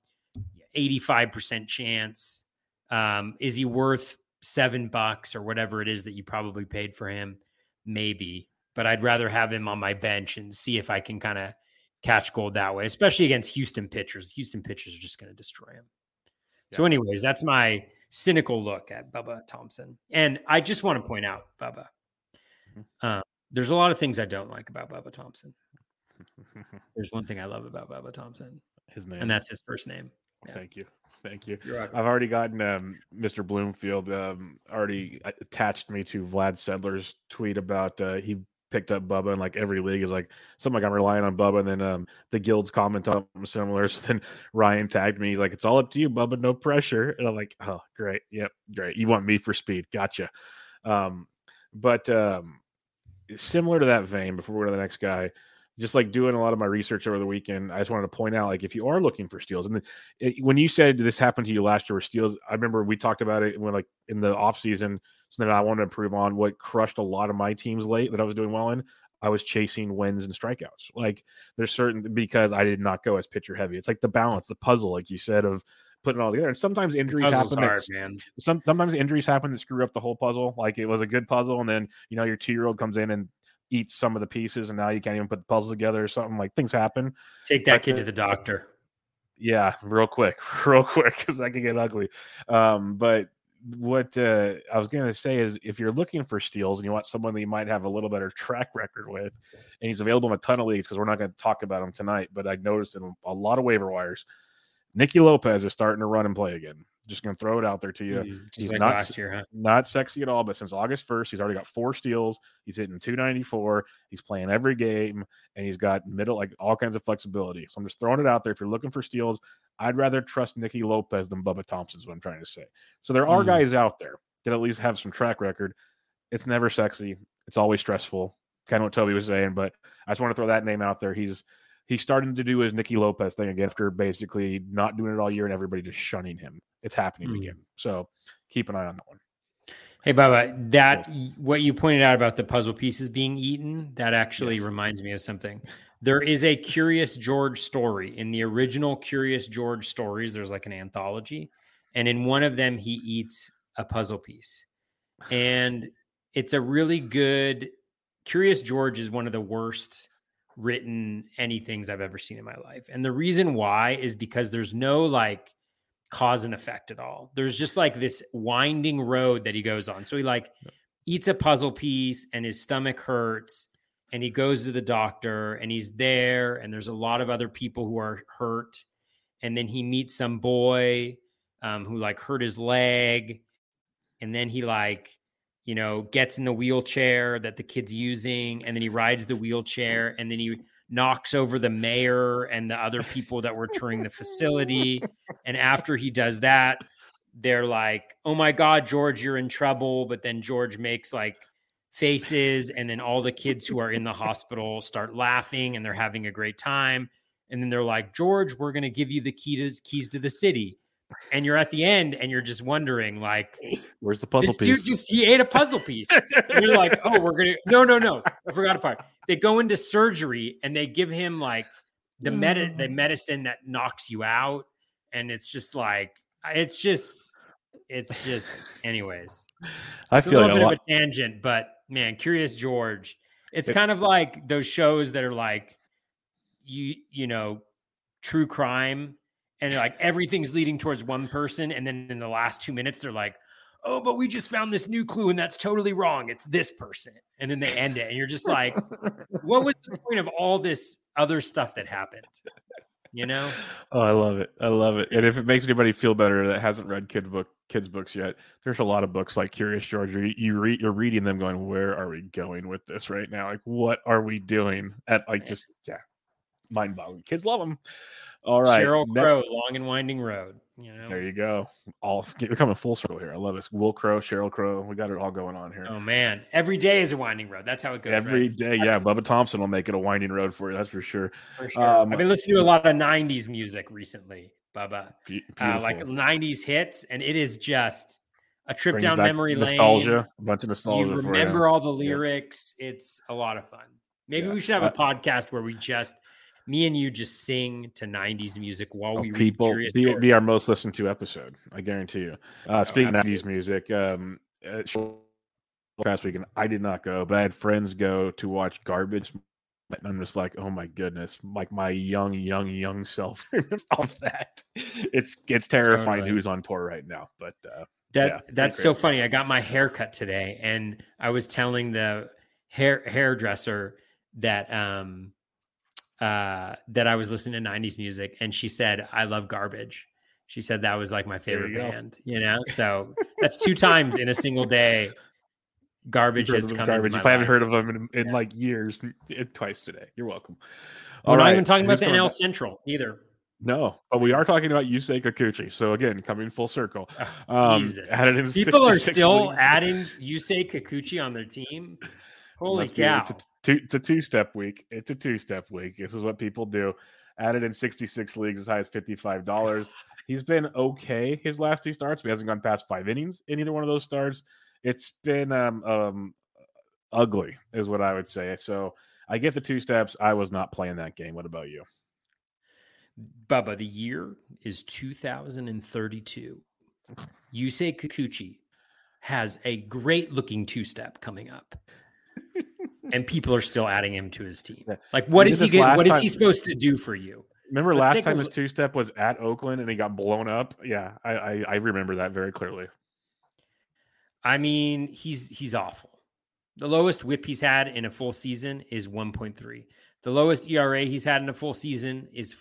85% chance. Is he worth $7 or whatever it is that you probably paid for him? Maybe, but I'd rather have him on my bench and see if I can kind of catch gold that way, especially against Houston pitchers. Houston pitchers are just going to destroy him. Yeah. So anyways, that's my cynical look at Bubba Thompson. And I just want to point out, Bubba, there's a lot of things I don't like about Bubba Thompson. There's one thing I love about Bubba Thompson. His name. And that's his first name. Yeah. Thank you. I've already gotten Mr. Bloomfield already attached me to Vlad Sedler's tweet about he picked up Bubba, and like every league is like something like I'm relying on Bubba, and then the guilds comment on something similar. So then Ryan tagged me. He's like, it's all up to you, Bubba, no pressure. And I'm like, oh, great. Yep, great. You want me for speed. Gotcha. But similar to that vein, before we go to the next guy, just like doing a lot of my research over the weekend, I just wanted to point out, like, if you are looking for steals, and when you said this happened to you last year with steals, I remember we talked about it when, like, in the off season, so that I wanted to improve on what crushed a lot of my teams late that I was doing well in. I was chasing wins and strikeouts. Like, there's certain, because I did not go as pitcher heavy. It's like the balance, the puzzle, like you said, of putting it all together. And sometimes injuries happen. Sometimes injuries happen that screw up the whole puzzle. Like, it was a good puzzle, and then your 2-year-old comes in and eats some of the pieces, and now you can't even put the puzzle together or something. Like, things happen. Take that kid to the doctor. Yeah, real quick, because that can get ugly. But what I was going to say is, if you're looking for steals and you want someone that you might have a little better track record with, and he's available in a ton of leagues, because we're not going to talk about him tonight, but I noticed in a lot of waiver wires, Nicky Lopez is starting to run and play again. Just going to throw it out there to you. He's like last year, huh? Not sexy at all, but since August 1st, he's already got 4 steals. He's hitting 294. He's playing every game, and he's got all kinds of flexibility. So I'm just throwing it out there. If you're looking for steals, I'd rather trust Nicky Lopez than Bubba Thompson is what I'm trying to say. So there are guys out there that at least have some track record. It's never sexy. It's always stressful. Kind of what Toby was saying, but I just want to throw that name out there. He's he's starting to do his Nicky Lopez thing again after basically not doing it all year and everybody just shunning him. It's happening again. So keep an eye on that one. Hey, Bubba, what you pointed out about the puzzle pieces being eaten, that actually reminds me of something. There is a Curious George story. In the original Curious George stories, there's like an anthology. And in one of them, he eats a puzzle piece. And it's a really good... Curious George is one of the worst written anythings I've ever seen in my life. And the reason why is because there's no like cause and effect at all. There's just like this winding road that he goes on. So he like eats a puzzle piece and his stomach hurts and he goes to the doctor and he's there and there's a lot of other people who are hurt. And then he meets some boy who like hurt his leg. And then he like, you know, gets in the wheelchair that the kid's using. And then he rides the wheelchair and then he knocks over the mayor and the other people that were touring the facility. And after he does that, they're like, oh my God, George, you're in trouble. But then George makes like faces and then all the kids who are in the hospital start laughing and they're having a great time. And then they're like, George, we're going to give you the keys to the city. And you're at the end and you're just wondering, like, where's the puzzle piece? Dude he ate a puzzle piece. And you're like, oh, we're going to, no. I forgot a part. They go into surgery and they give him like the medicine that knocks you out. And it's just like, it's just anyways. I feel a little bit of a tangent, but man, Curious George. It's kind of like those shows that are like, you know, true crime. And like everything's leading towards one person. And then in the last 2 minutes, they're like, oh, but we just found this new clue and that's totally wrong. It's this person. And then they end it. And you're just like, what was the point of all this other stuff that happened? You know? Oh, I love it. I love it. And if it makes anybody feel better that hasn't read kids books yet, there's a lot of books like Curious George. You're reading them going, where are we going with this right now? Like, what are we doing? At like just, mind boggling. Kids love them. All right. Sheryl Crow, Long and Winding Road. You know? There you go. We're coming full circle here. I love this. Will Crow, Sheryl Crow. We got it all going on here. Oh, man. Every day is a winding road. That's how it goes. Every day. Yeah. Bubba Thompson will make it a winding road for you. That's for sure. For sure. I've been listening to a lot of 90s music recently, Bubba. Like 90s hits. And it is just a trip down memory lane. Nostalgia. A bunch of nostalgia. You remember all the lyrics. Yep. It's a lot of fun. Maybe we should have a podcast where me and you just sing to 90s music while we read Curious George. Be our most listened to episode. I guarantee you. Speaking of 90s music, past weekend, I did not go, but I had friends go to watch Garbage. And I'm just like, oh my goodness, like my young self of that. It's terrifying who's on tour right now. But that's so funny. I got my hair cut today and I was telling the hairdresser that that I was listening to 90s music and she said, I love Garbage. She said that was like my favorite band, you know? So that's 2 times in a single day. Garbage has come. Garbage. If I haven't heard of them in like years, twice today. You're welcome. We're not even talking about the NL Central either. No, but we are talking about Yusei Kikuchi. So again, coming full circle. Jesus. People are still adding Yusei Kikuchi on their team. Holy cow. It's a two-step week. It's a two-step week. This is what people do. Added in 66 leagues as high as $55. He's been okay his last 2 starts, but he hasn't gone past 5 innings in either one of those starts. It's been ugly is what I would say. So I get the 2 steps. I was not playing that game. What about you? Bubba, the year is 2032. Yusei Kikuchi has a great-looking 2-step coming up. And people are still adding him to his team. Like, what is he supposed to do for you? Remember last time his 2-step was at Oakland and he got blown up? Yeah, I remember that very clearly. I mean, he's awful. The lowest whip he's had in a full season is 1.3. The lowest ERA he's had in a full season is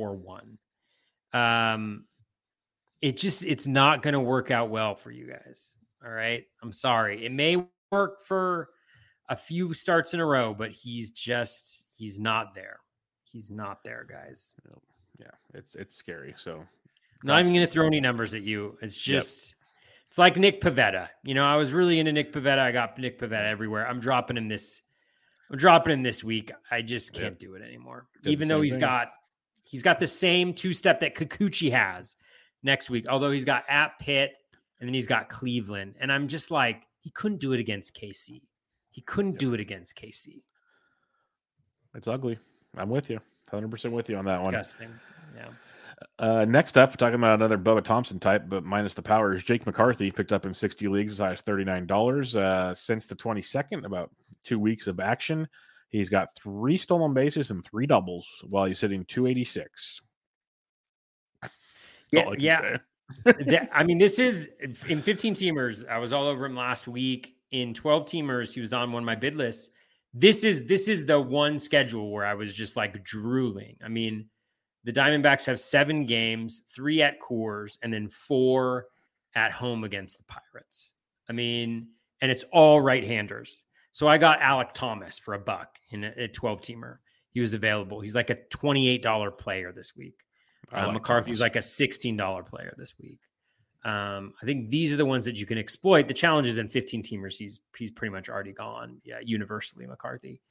4.41. It's not going to work out well for you guys. All right. I'm sorry. It may work for a few starts in a row, but he's not there. He's not there, guys. Yeah, it's scary. So not even going to throw any numbers at you. It's just, It's like Nick Pivetta. You know, I was really into Nick Pivetta. I got Nick Pivetta everywhere. I'm dropping him this I'm dropping him this week. I just can't do it anymore. Even though he's got the same two-step that Kikuchi has next week, although he's got at Pitt and then he's got Cleveland. And I'm just like, he couldn't do it against KC. He couldn't do it against KC. It's ugly. I'm with you. 100% with you on that disgusting. One. Yeah. Next up, we're talking about another Bubba Thompson type, but minus the power, is Jake McCarthy, picked up in 60 leagues as high as $39. Since the 22nd, about 2 weeks of action, he's got 3 stolen bases and 3 doubles while he's hitting 286. Yeah. I mean, this is in 15 teamers. I was all over him last week. In 12 teamers, he was on one of my bid lists. This is the one schedule where I was just like drooling. I mean, the Diamondbacks have 7 games, 3 at Coors, and then 4 at home against the Pirates. I mean, and it's all right-handers. So I got Alek Thomas for $1 in a 12-teamer. He was available. He's like a $28 player this week. McCarthy's like a $16 player this week. I think these are the ones that you can exploit. The challenge is in 15 teamers, he's pretty much already gone. Yeah, universally McCarthy.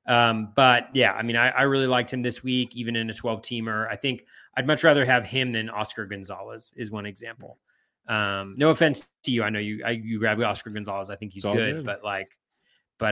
But yeah, I mean, I really liked him this week, even in a 12 teamer. I think I'd much rather have him than Oscar Gonzalez is one example. No offense to you. I know you grab Oscar Gonzalez. I think he's good, but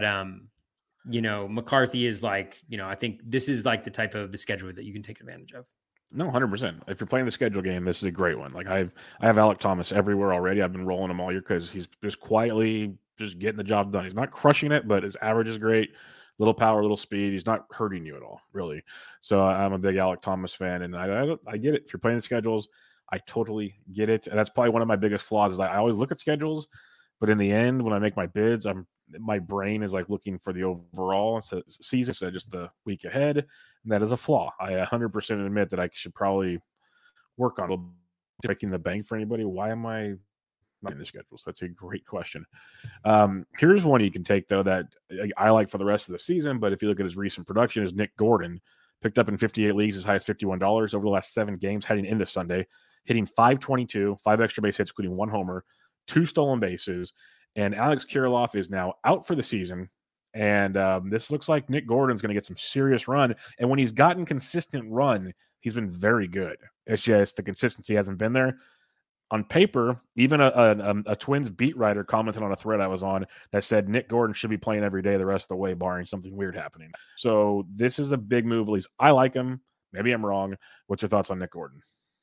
McCarthy is like, I think this is like the type of the schedule that you can take advantage of. No, 100%. If you're playing the schedule game, this is a great one. Like I have Alek Thomas everywhere already. I've been rolling him all year because he's just quietly just getting the job done. He's not crushing it, but his average is great. Little power, little speed. He's not hurting you at all, really. So I'm a big Alek Thomas fan, and I get it. If you're playing the schedules, I totally get it. And that's probably one of my biggest flaws is I always look at schedules, but in the end, when I make my bids, my brain is like looking for the overall season instead of just the week ahead. And that is a flaw. I 100% admit that I should probably work on making the bank for anybody. Why am I not in the schedules? That's a great question. Here's one you can take, though, that I like for the rest of the season. But if you look at his recent production, is Nick Gordon, picked up in 58 leagues as high as $51 over the last 7 games heading into Sunday, hitting .522, 5 extra base hits, including 1 homer, 2 stolen bases. And Alex Kirilloff is now out for the season. And this looks like Nick Gordon's going to get some serious run. And when he's gotten consistent run, he's been very good. It's just the consistency hasn't been there. On paper, even a Twins beat writer commented on a thread I was on that said Nick Gordon should be playing every day the rest of the way, barring something weird happening. So this is a big move. At least I like him. Maybe I'm wrong. What's your thoughts on Nick Gordon?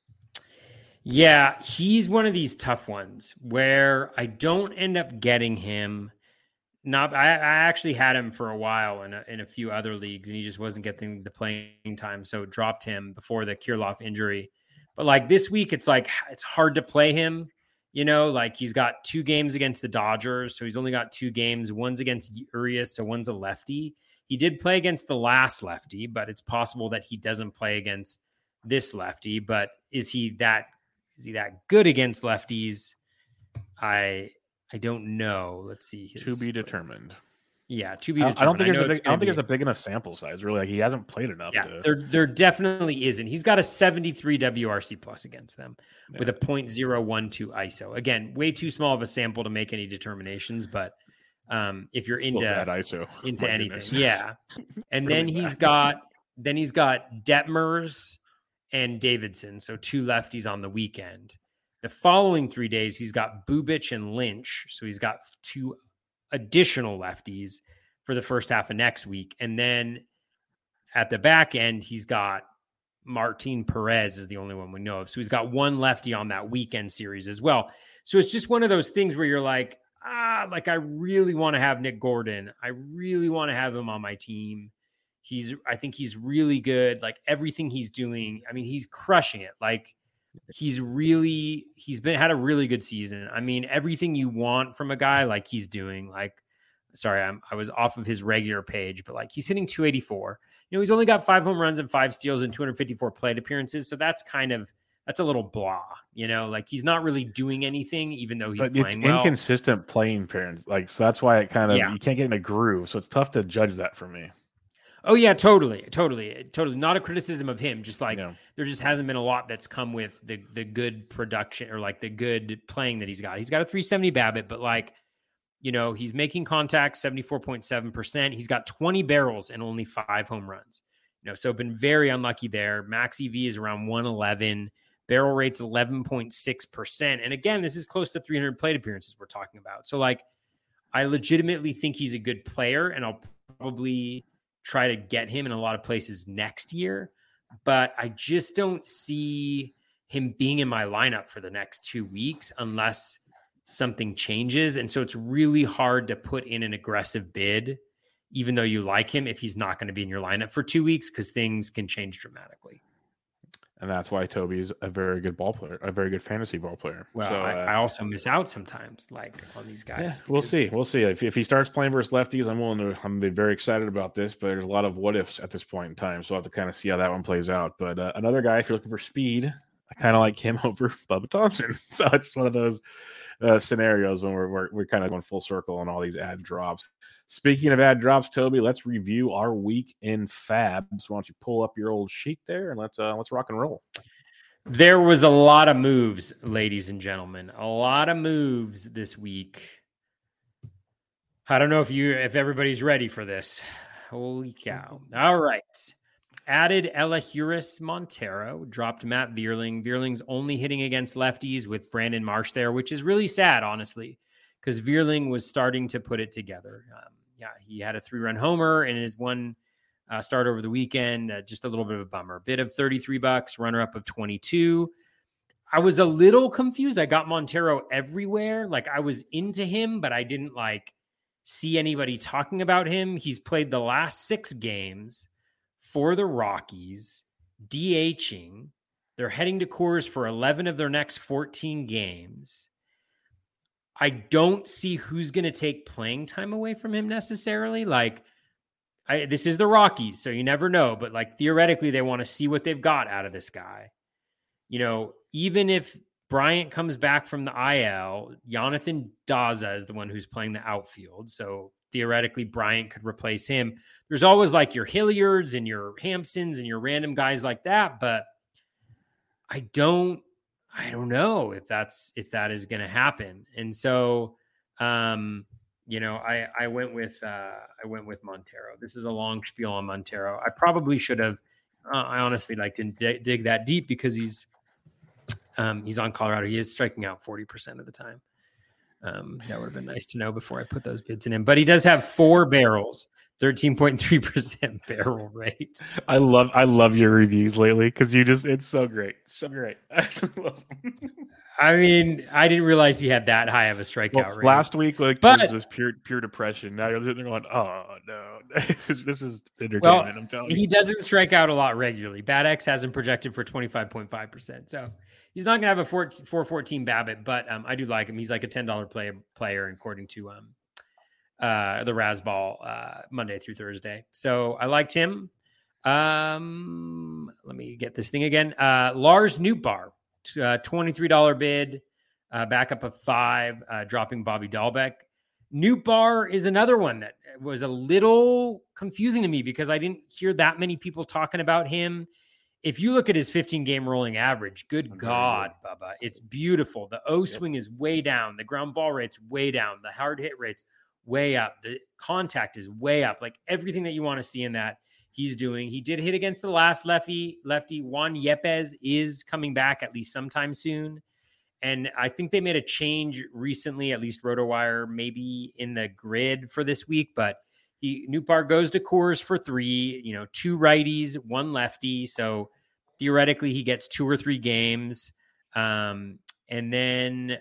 Yeah, he's one of these tough ones where I don't end up getting him. I actually had him for a while in a few other leagues, and he just wasn't getting the playing time, so dropped him before the Kirilloff injury. But like this week, it's like it's hard to play him. Like he's got 2 games against the Dodgers, so he's only got 2 games. One's against Urias, so one's a lefty. He did play against the last lefty, but it's possible that he doesn't play against this lefty. But is he that good against lefties? I don't know. Let's see. To be determined. Yeah, to be determined. I don't think there's a big enough sample size. Really, like he hasn't played enough. Yeah, there definitely isn't. He's got a 73 WRC plus against them with a .012 ISO. Again, way too small of a sample to make any determinations. But if you're into ISO, into anything, yeah. And then he's got Detmers and Davidson, so 2 lefties on the weekend. The following 3 days, he's got Bubic and Lynch. So he's got 2 additional lefties for the first half of next week. And then at the back end, he's got Martin Perez is the only one we know of. So he's got 1 lefty on that weekend series as well. So it's just one of those things where you're like, I really want to have Nick Gordon. I really want to have him on my team. I think he's really good. Like everything he's doing, I mean, he's crushing it. Like, he's had a really good season. I mean, everything you want from a guy, like he's doing. Like, sorry, I was off of his regular page, but like he's hitting 284. He's only got 5 home runs and 5 steals and 254 plate appearances. So that's a little blah, like he's not really doing anything, even though he's playing well. Inconsistent playing parents. Like, so that's why it kind of, you can't get in a groove. So it's tough to judge that for me. Oh yeah, totally. Not a criticism of him. Just like there just hasn't been a lot that's come with the good production or like the good playing that he's got. He's got a 370 BABIP, but like He's making contact 74.7%. He's got 20 barrels and only 5 home runs. So been very unlucky there. Max EV is around 111. Barrel rate's 11.6%. And again, this is close to 300 plate appearances we're talking about. So I legitimately think he's a good player, and I'll probably try to get him in a lot of places next year. But I just don't see him being in my lineup for the next 2 weeks unless something changes. And so it's really hard to put in an aggressive bid, even though you like him, if he's not going to be in your lineup for 2 weeks, because things can change dramatically. And that's why Toby's a very good ball player, a very good fantasy ball player. Well, so, I also miss out sometimes, on these guys. Yeah, we'll see. If he starts playing versus lefties, I'm going to be very excited about this. But there's a lot of what ifs at this point in time, so I'll have to kind of see how that one plays out. But another guy, if you're looking for speed, I kind of like him over Bubba Thompson. So it's one of those scenarios when we're kind of going full circle on all these ad drops. Speaking of ad drops, Toby, let's review our week in Fabs. Why don't you pull up your old sheet there and let's rock and roll. There was a lot of moves, ladies and gentlemen. A lot of moves this week. I don't know if everybody's ready for this. Holy cow. All right. Added Elehuris Montero, dropped Matt Vierling. Vierling's only hitting against lefties with Brandon Marsh there, which is really sad, honestly, because Vierling was starting to put it together. He had a 3-run homer in his one start over the weekend. Just a little bit of a bummer. Bid of $33, runner-up of 22. I was a little confused. I got Montero everywhere. I was into him, but I didn't see anybody talking about him. He's played the last 6 games for the Rockies, DHing. They're heading to Coors for 11 of their next 14 games. I don't see who's going to take playing time away from him necessarily. This is the Rockies, so you never know. But theoretically, they want to see what they've got out of this guy. Even if Bryant comes back from the IL, Jonathan Daza is the one who's playing the outfield. So theoretically, Bryant could replace him. There's always your Hilliards and your Hampsons and your random guys like that. But I don't know if that is going to happen. And so, I went with Montero. This is a long spiel on Montero. I probably should have. I honestly didn't dig that deep because he's on Colorado. He is striking out 40% of the time. That would have been nice to know before I put those bids in him. But he does have 4 barrels. 13.3% barrel rate. I love your reviews lately because it's so great. So great. I mean, I didn't realize he had that high of a strikeout rate. Last week, it was just pure depression. Now you're going, oh no, this is entertainment. Well, I'm telling you. He doesn't strike out a lot regularly. BATX has him projected for 25.5%. So he's not going to have a 414 BABIP, but I do like him. He's like a $10 player according to the Razzball Monday through Thursday. So I liked him. Let me get this thing again. Lars Nootbaar, $23 bid, backup of 5, dropping Bobby Dahlbeck. Nootbaar is another one that was a little confusing to me because I didn't hear that many people talking about him. If you look at his 15-game rolling average, good God, Bubba, it's beautiful. The O swing is way down. The ground ball rate's way down. The hard hit rate's way up. The contact is way up. Everything that you want to see in that, he's doing. He did hit against the last lefty. Juan Yepes is coming back at least sometime soon. And I think they made a change recently, at least RotoWire, maybe in the grid for this week. But Nootbaar goes to Coors for 3, 2 righties, 1 lefty. So theoretically, he gets 2 or 3 games. And then,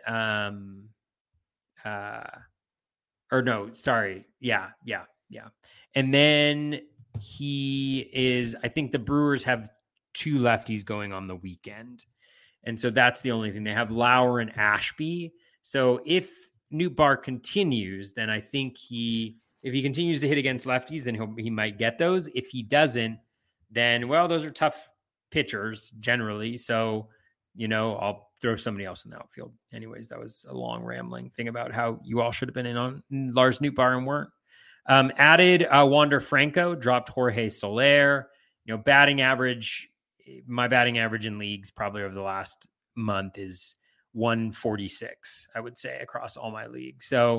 And then I think the Brewers have 2 lefties going on the weekend. And so that's the only thing. They have Lauer and Ashby. So if Nootbaar continues, then I think if he continues to hit against lefties, then he might get those. If he doesn't, then, those are tough pitchers generally. So, I'll throw somebody else in the outfield. Anyways, that was a long rambling thing about how you all should have been in on Lars Nootbaar and weren't. Added Wander Franco, dropped Jorge Soler. Batting average, my batting average in leagues probably over the last month is 146, I would say, across all my leagues. So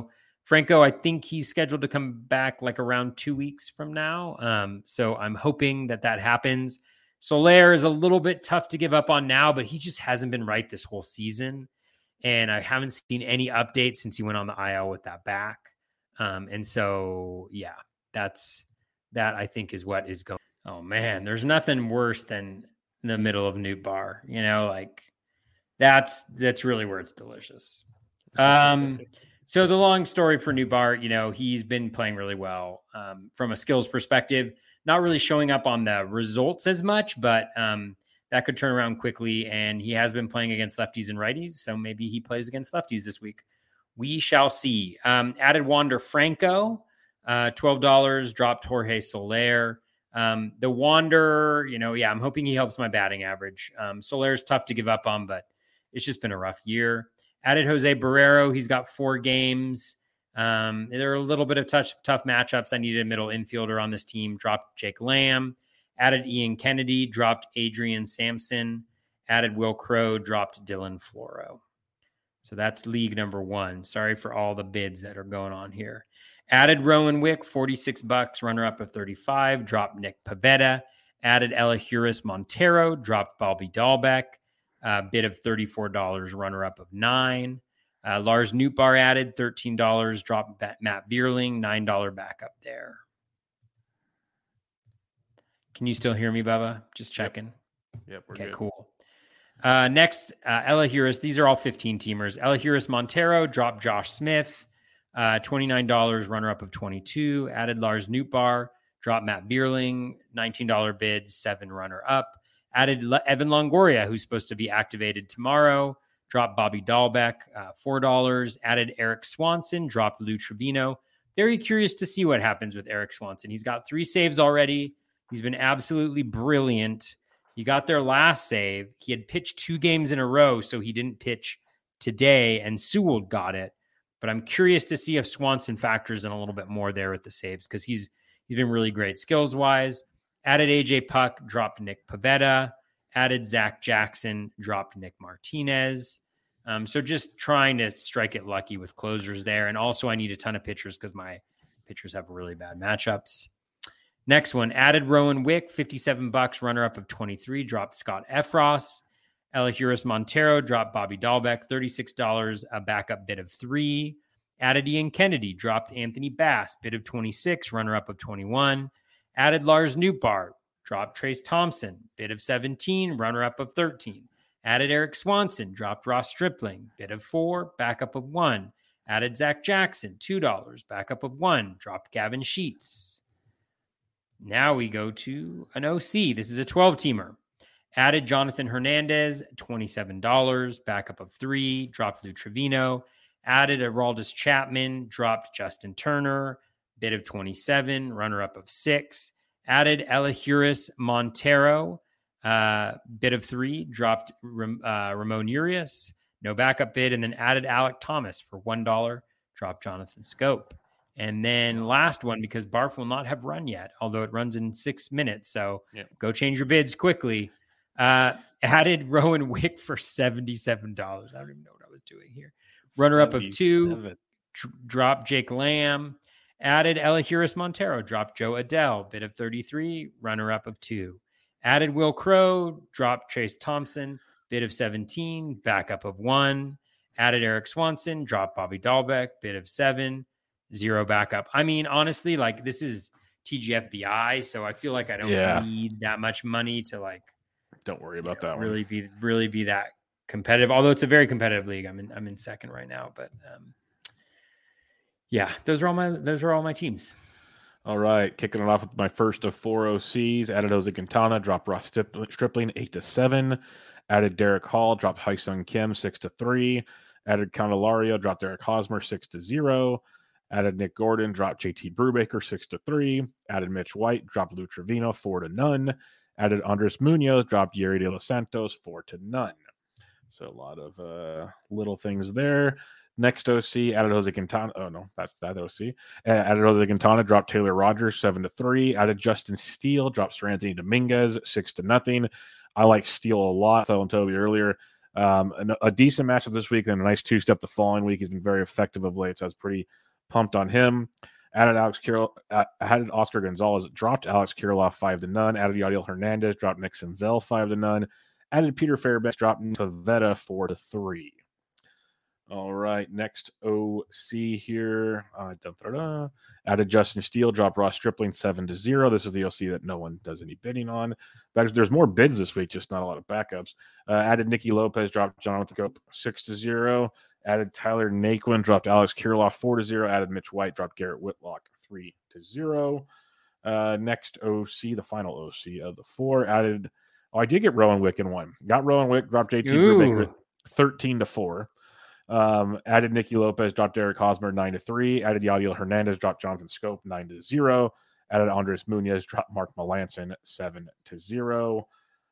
Franco, I think he's scheduled to come back like around 2 weeks from now. So I'm hoping that happens. Soler is a little bit tough to give up on now, but he just hasn't been right this whole season. And I haven't seen any updates since he went on the IL with that back. And so, yeah, that I think is what is going. Oh man, there's nothing worse than in the middle of Newt Bar, like that's really where it's delicious. So the long story for Newt Bar, he's been playing really well from a skills perspective, not really showing up on the results as much, but that could turn around quickly. And he has been playing against lefties and righties. So maybe he plays against lefties this week. We shall see. Added Wander Franco, $12, dropped Jorge Soler. The Wander, I'm hoping he helps my batting average. Soler is tough to give up on, but it's just been a rough year. Added Jose Barrero. He's got 4 games. There are a little bit of tough matchups. I needed a middle infielder on this team. Dropped Jake Lamb. Added Ian Kennedy. Dropped Adrian Sampson. Added Will Crow. Dropped Dylan Floro. So that's league number 1. Sorry for all the bids that are going on here. Added Rowan Wick, $46, runner-up of 35. Dropped Nick Pivetta. Added Elahuris Montero. Dropped Bobby Dahlbeck. Bid of $34, runner-up of 9. Lars Nootbaar added $13, dropped Matt Vierling, $9 backup there. Can you still hear me, Bubba? Just checking. Yep, we're okay, good. Cool. Next, Elahuris. These are all 15-teamers. Elahuris Montero dropped Josh Smith, $29, runner-up of 22. Added Lars Nootbaar, dropped Matt Vierling, $19 bid, 7 runner-up. Added Evan Longoria, who's supposed to be activated tomorrow. Dropped Bobby Dahlbeck, $4. Added Eric Swanson. Dropped Lou Trevino. Very curious to see what happens with Eric Swanson. He's got 3 saves already. He's been absolutely brilliant. He got their last save. He had pitched 2 games in a row, so he didn't pitch today, and Sewell got it. But I'm curious to see if Swanson factors in a little bit more there with the saves because he's been really great skills-wise. Added AJ Puck, dropped Nick Pivetta. Added Zach Jackson, dropped Nick Martinez. So just trying to strike it lucky with closers there. And also I need a ton of pitchers because my pitchers have really bad matchups. Next one, added Rowan Wick, $57, runner-up of 23, dropped Scott Effross. Elahuris Montero, dropped Bobby Dahlbeck, $36, a backup bid of 3. Added Ian Kennedy, dropped Anthony Bass, bid of 26, runner-up of 21. Added Lars Nootbaar, dropped Trace Thompson, bid of 17, runner-up of 13. Added Eric Swanson, dropped Ross Stripling, bid of 4, backup of 1. Added Zach Jackson, $2, backup of 1, dropped Gavin Sheets. Now we go to an OC. This is a 12-teamer. Added Jonathan Hernandez, $27, backup of 3, dropped Lou Trevino. Added Aroldis Chapman, dropped Justin Turner, bid of 27, runner-up of 6. Added Elahuris Montero, bid of 3, dropped Ramon Urias, no backup bid, and then added Alec Thomas for $1, dropped Jonathan Scope. And then last one, because Barf will not have run yet, although it runs in 6 minutes, so Go change your bids quickly. Added Rowan Wick for $77. I don't even know what I was doing here. Runner-up of 2, dropped Jake Lamb. Added Elahuris Montero, dropped Joe Adele, bid of 33, runner-up of 2. Added Will Crow, dropped Trace Thompson, bid of 17, backup of 1. Added Eric Swanson, dropped Bobby Dahlbeck, bid of 7, 0 backup. I mean, honestly, like this is TGFBI, so I feel like I don't need that much money to like. Don't worry about that one. Really be that competitive. Although it's a very competitive league. I'm in second right now, but yeah, those are all my teams. All right, kicking it off with my first of 4 OCs. Added Jose Quintana, dropped Ross Stripling 8-7. Added Derek Hall, dropped Hyesung Kim 6-3. Added Candelario, dropped Eric Hosmer 6-0. Added Nick Gordon, dropped JT Brubaker 6-3. Added Mitch White, dropped Lou Trevino 4-0. Added Andres Munoz, dropped Yeri De Los Santos 4-0. So a lot of little things there. Next OC, added Jose Quintana. Oh, no, that's that OC. Added Jose Quintana, dropped Taylor Rogers 7-3. Added Justin Steele, dropped Sir Anthony Dominguez 6-0. I like Steele a lot, though, and Toby earlier. A decent matchup this week, and a nice 2-step the following week. He's been very effective of late, so I was pretty Pumped on him. Added Oscar Gonzalez, dropped Alex Kirilloff 5-0. Added Yadiel Hernandez, dropped Nick Senzel 5-0. Added Peter Fairbanks, dropped Pavetta 4-3. All right, next OC here. Added Justin Steele, dropped Ross Stripling 7-0. This is the OC that no one does any bidding on. But there's more bids this week, just not a lot of backups. Added Nicky Lopez, dropped Jonathan Cope 6-0. Added Tyler Naquin, dropped Alex Kirilloff 4-0. Added Mitch White, dropped Garrett Whitlock 3-0. Next OC, the final OC of the four. I did get Rowan Wick in one. Got Rowan Wick, dropped JT Brubaker 13-4. Added Nicky Lopez, dropped Derek Hosmer 9-3. Added Yadiel Hernandez, dropped Jonathan Scope 9-0. Added Andres Munoz, dropped Mark Melanson 7-0.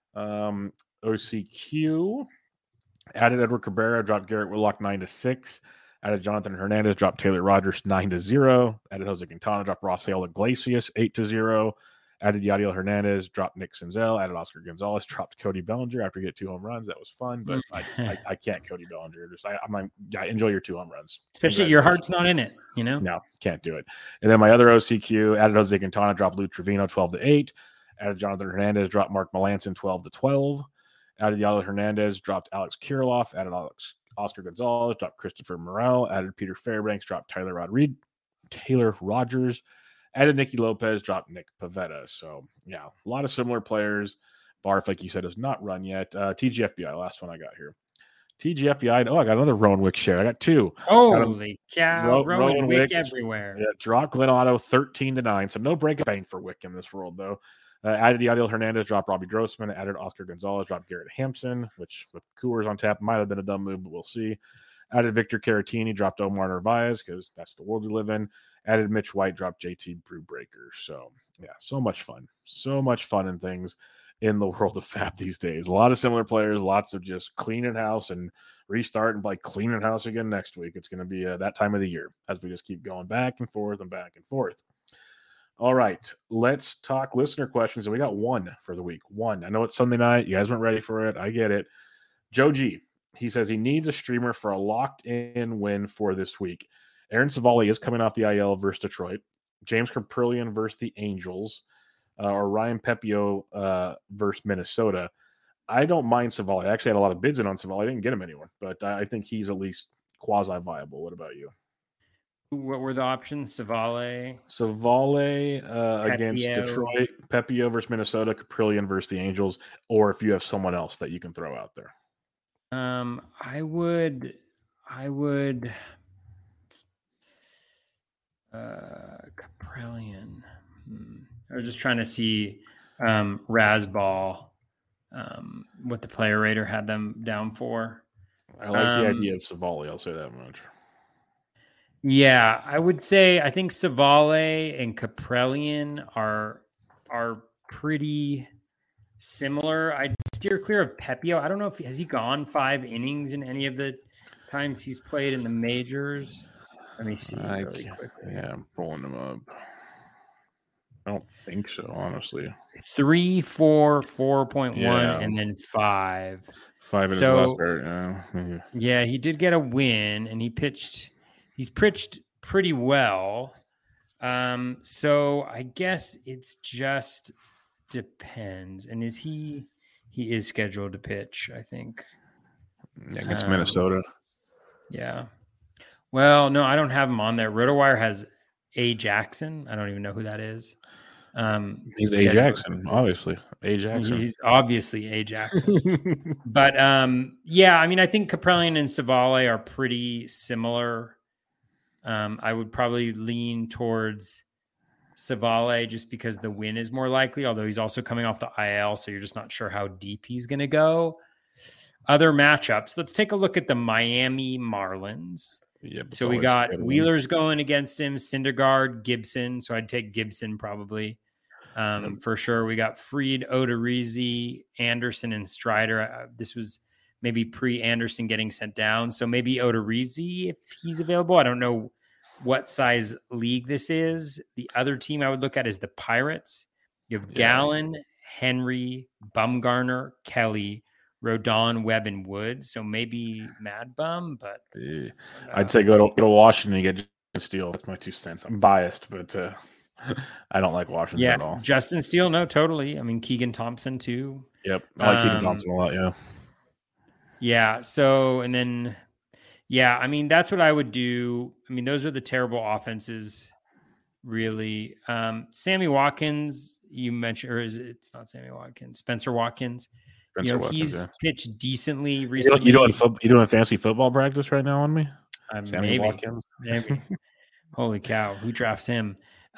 OCQ. Added Edward Cabrera, dropped Garrett Whitlock 9-6. Added Jonathan Hernandez, dropped Taylor Rogers 9-0. Added Jose Quintana, dropped Rafael Iglesias 8-0. Added Yadiel Hernandez, dropped Nick Senzel. Added Oscar Gonzalez, dropped Cody Bellinger after he hit 2 home runs. That was fun, but I can't Cody Bellinger. I enjoy your 2 home runs. Especially your heart's not in it, you know? No, can't do it. And then my other OCQ, added Jose Quintana, dropped Lou Trevino 12-8. Added Jonathan Hernandez, dropped Mark Melanson 12-12. Added Yadiel Hernandez, dropped Alex Kirilloff. Added Oscar Gonzalez, dropped Christopher Morel. Added Peter Fairbanks, dropped Taylor Rogers. Added Nicky Lopez, dropped Nick Pavetta. So, yeah, a lot of similar players. Barf, like you said, has not run yet. TGFBI, last one I got here. TGFBI, I got another Rowan Wick share. I got 2. Holy cow, Rowan Wick everywhere. Yeah, dropped Glenn Otto 13-9. So no break of bank for Wick in this world, though. Added Yadiel Hernandez, dropped Robbie Grossman. Added Oscar Gonzalez, dropped Garrett Hampson, which with Coors on tap might have been a dumb move, but we'll see. Added Victor Caratini, dropped Omar Narvaez because that's the world we live in. Added Mitch White, dropped JT Brubaker. So, yeah, so much fun. So much fun and things in the world of FAB these days. A lot of similar players, lots of just cleaning house and restart and like cleaning house again next week. It's going to be that time of the year as we just keep going back and forth and back and forth. All right, let's talk listener questions. And we got one for the week. One. I know it's Sunday night. You guys weren't ready for it. I get it. Joe G. He says he needs a streamer for a locked-in win for this week. Aaron Savali is coming off the IL versus Detroit. James Kaprielian versus the Angels. Or Ryan Pepio versus Minnesota. I don't mind Savali. I actually had a lot of bids in on Savali. I didn't get him anywhere, but I think he's at least quasi-viable. What about you? What were the options? Savali against Detroit, Pepio versus Minnesota, Kaprielian versus the Angels, or if you have someone else that you can throw out there. I would Kaprielian. I was just trying to see Rasball, what the player rater had them down for. I like the idea of Savali, I'll say that much. Yeah, I would say I think Savali and Kaprielian are pretty similar. I'd steer clear of Pepio. I don't know if has he gone 5 innings in any of the times he's played in the majors. Let me see really quickly. Yeah, I'm pulling him up. I don't think so, honestly. 3, 4, 4.1, and then 5. 5 in his last start. Yeah, he did get a win, and he's pitched pretty well. So I guess it's just depends. And he is scheduled to pitch, I think. Yeah, against Minnesota. Yeah. Well, no, I don't have him on there. RotoWire has A. Jackson. I don't even know who that is. He's A. Jackson, obviously. A. Jackson. He's obviously A. Jackson. But yeah, I mean, I think Kaprielian and Savali are pretty similar. I would probably lean towards Savali just because the win is more likely, although he's also coming off the IL, so you're just not sure how deep he's going to go. Other matchups. Let's take a look at the Miami Marlins. Yeah, so we got Wheeler's going against him, Syndergaard, Gibson. So I'd take Gibson probably for sure. We got Fried, Odorizzi, Anderson, and Strider. This was maybe pre-Anderson getting sent down. So maybe Odorizzi if he's available. I don't know what size league this is. The other team I would look at is the Pirates. You have Gallen, Henry, Bumgarner, Kelly, Rodon, Webb, and Woods. So maybe Mad Bum, but I'd say go to Washington and get Steele. That's my 2 cents. I'm biased, but I don't like Washington at all. Justin Steele, no, totally. I mean, Keegan Thompson too. Yep, I like Keegan Thompson a lot. Yeah. Yeah. So, and then, I mean, that's what I would do. I mean, those are the terrible offenses, really. Sammy Watkins, you mentioned, or it's not Sammy Watkins, Spencer Watkins. He's pitched decently recently. You doing fantasy football practice right now on me? Sammy Watkins. Maybe. Holy cow! Who drafts him?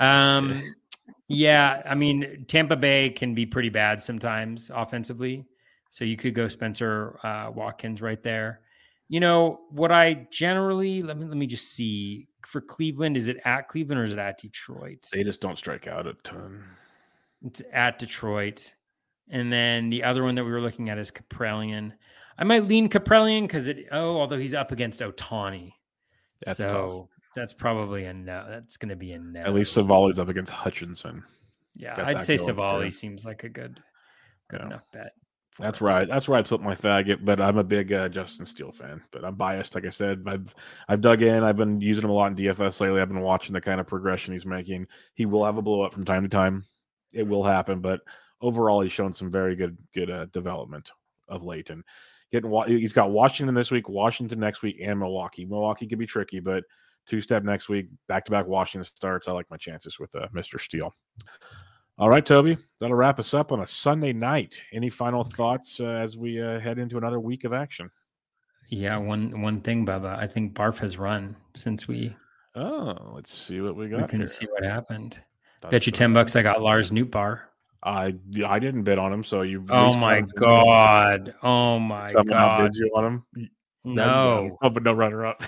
Yeah, I mean, Tampa Bay can be pretty bad sometimes offensively. So you could go Spencer Watkins right there. What I generally, let me just see. For Cleveland, is it at Cleveland or is it at Detroit? They just don't strike out a ton. It's at Detroit. And then the other one that we were looking at is Kaprelian. I might lean Kaprelian because although he's up against Ohtani. That's tough. That's probably a no. That's going to be a no. At least Savali's up against Hutchinson. Yeah, I'd say Savali seems like a good enough bet. That's right. That's where I put my fag. But I'm a big Justin Steele fan. But I'm biased, like I said. I've dug in. I've been using him a lot in DFS lately. I've been watching the kind of progression he's making. He will have a blow up from time to time. It will happen, but overall, he's shown some very good development of late. And he's got Washington this week, Washington next week, and Milwaukee. Milwaukee could be tricky, but 2-step next week, back-to-back Washington starts. I like my chances with Mr. Steele. All right, Toby, that'll wrap us up on a Sunday night. Any final thoughts as we head into another week of action? Yeah, one thing, Bubba. I think Barf has run since we. Oh, let's see what we got. We can see what happened. Bet you $10 I got Lars Nootbaar. I didn't bet on him, so you. Oh my god! Oh my god! Did you on him? No. Oh, but no runner up.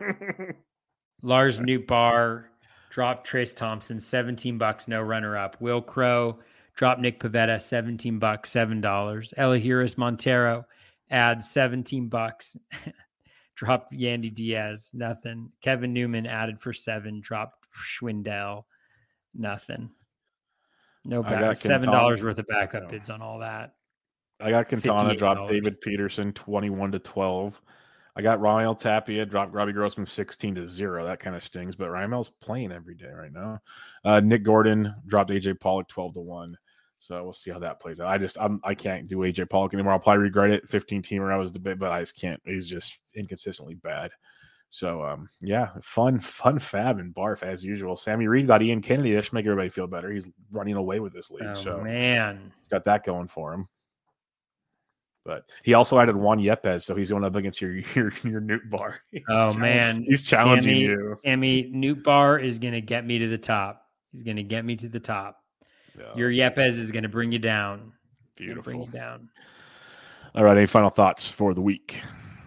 Lars Nootbaar dropped Trace Thompson, $17, no runner up. Will Crow dropped Nick Pivetta, $17, $7. Elihuris Montero adds $17. Dropped Yandy Diaz, nothing. Kevin Newman added for $7, dropped Schwindel, nothing. No back. $7 worth of backup bids on all that. I got Quintana, dropped David Peterson 21-12. I got Raimel Tapia, dropped Robbie Grossman 16-0. That kind of stings, but Raimel's playing every day right now. Nick Gordon dropped AJ Pollock 12-1. So we'll see how that plays out. I can't do AJ Pollock anymore. I'll probably regret it. 15-teamer, I was debating, but I just can't. He's just inconsistently bad. So fun fab and barf as usual. Sammy Reed got Ian Kennedy. That should make everybody feel better. He's running away with this league. Man, he's got that going for him. But he also added Juan Yepes, so he's going up against your Nootbaar. Man, he's challenging you. Sammy, Nootbaar is going to get me to the top. He's going to get me to the top. Yeah. Your Yepes is going to bring you down. Beautiful. Bring you down. All right. Any final thoughts for the week?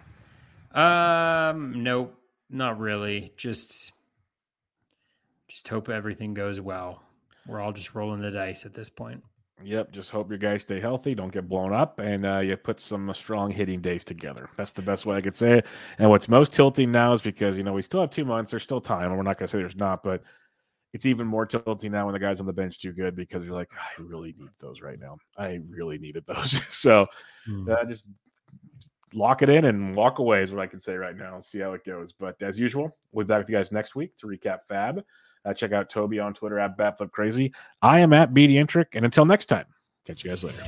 Nope, not really. Just hope everything goes well. We're all just rolling the dice at this point. Yep, just hope your guys stay healthy, don't get blown up, and you put some strong hitting days together. That's the best way I could say it. And what's most tilting now is because, we still have 2 months. There's still time, and we're not going to say there's not, but it's even more tilting now when the guys on the bench do good because you're like, I really need those right now. I really needed those. So just lock it in and walk away is what I can say right now. See how it goes. But as usual, we'll be back with you guys next week to recap Fab. Check out Toby on Twitter at BatFlipCrazy. I am at BDintric, and until next time, catch you guys later.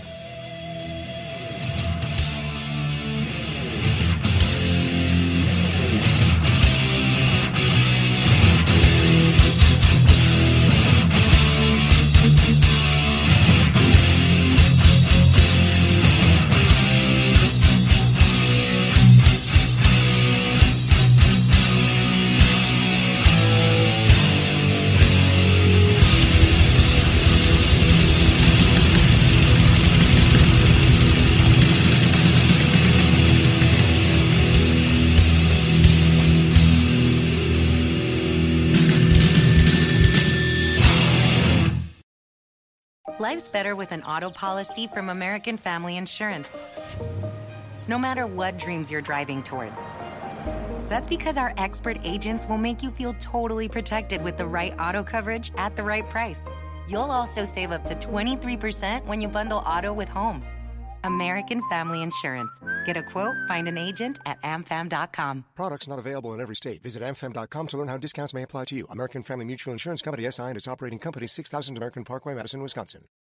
Life's better with an auto policy from American Family Insurance. No matter what dreams you're driving towards. That's because our expert agents will make you feel totally protected with the right auto coverage at the right price. You'll also save up to 23% when you bundle auto with home. American Family Insurance. Get a quote, find an agent at amfam.com. Products not available in every state. Visit amfam.com to learn how discounts may apply to you. American Family Mutual Insurance Company, SI, and its operating company, 6000 American Parkway, Madison, Wisconsin.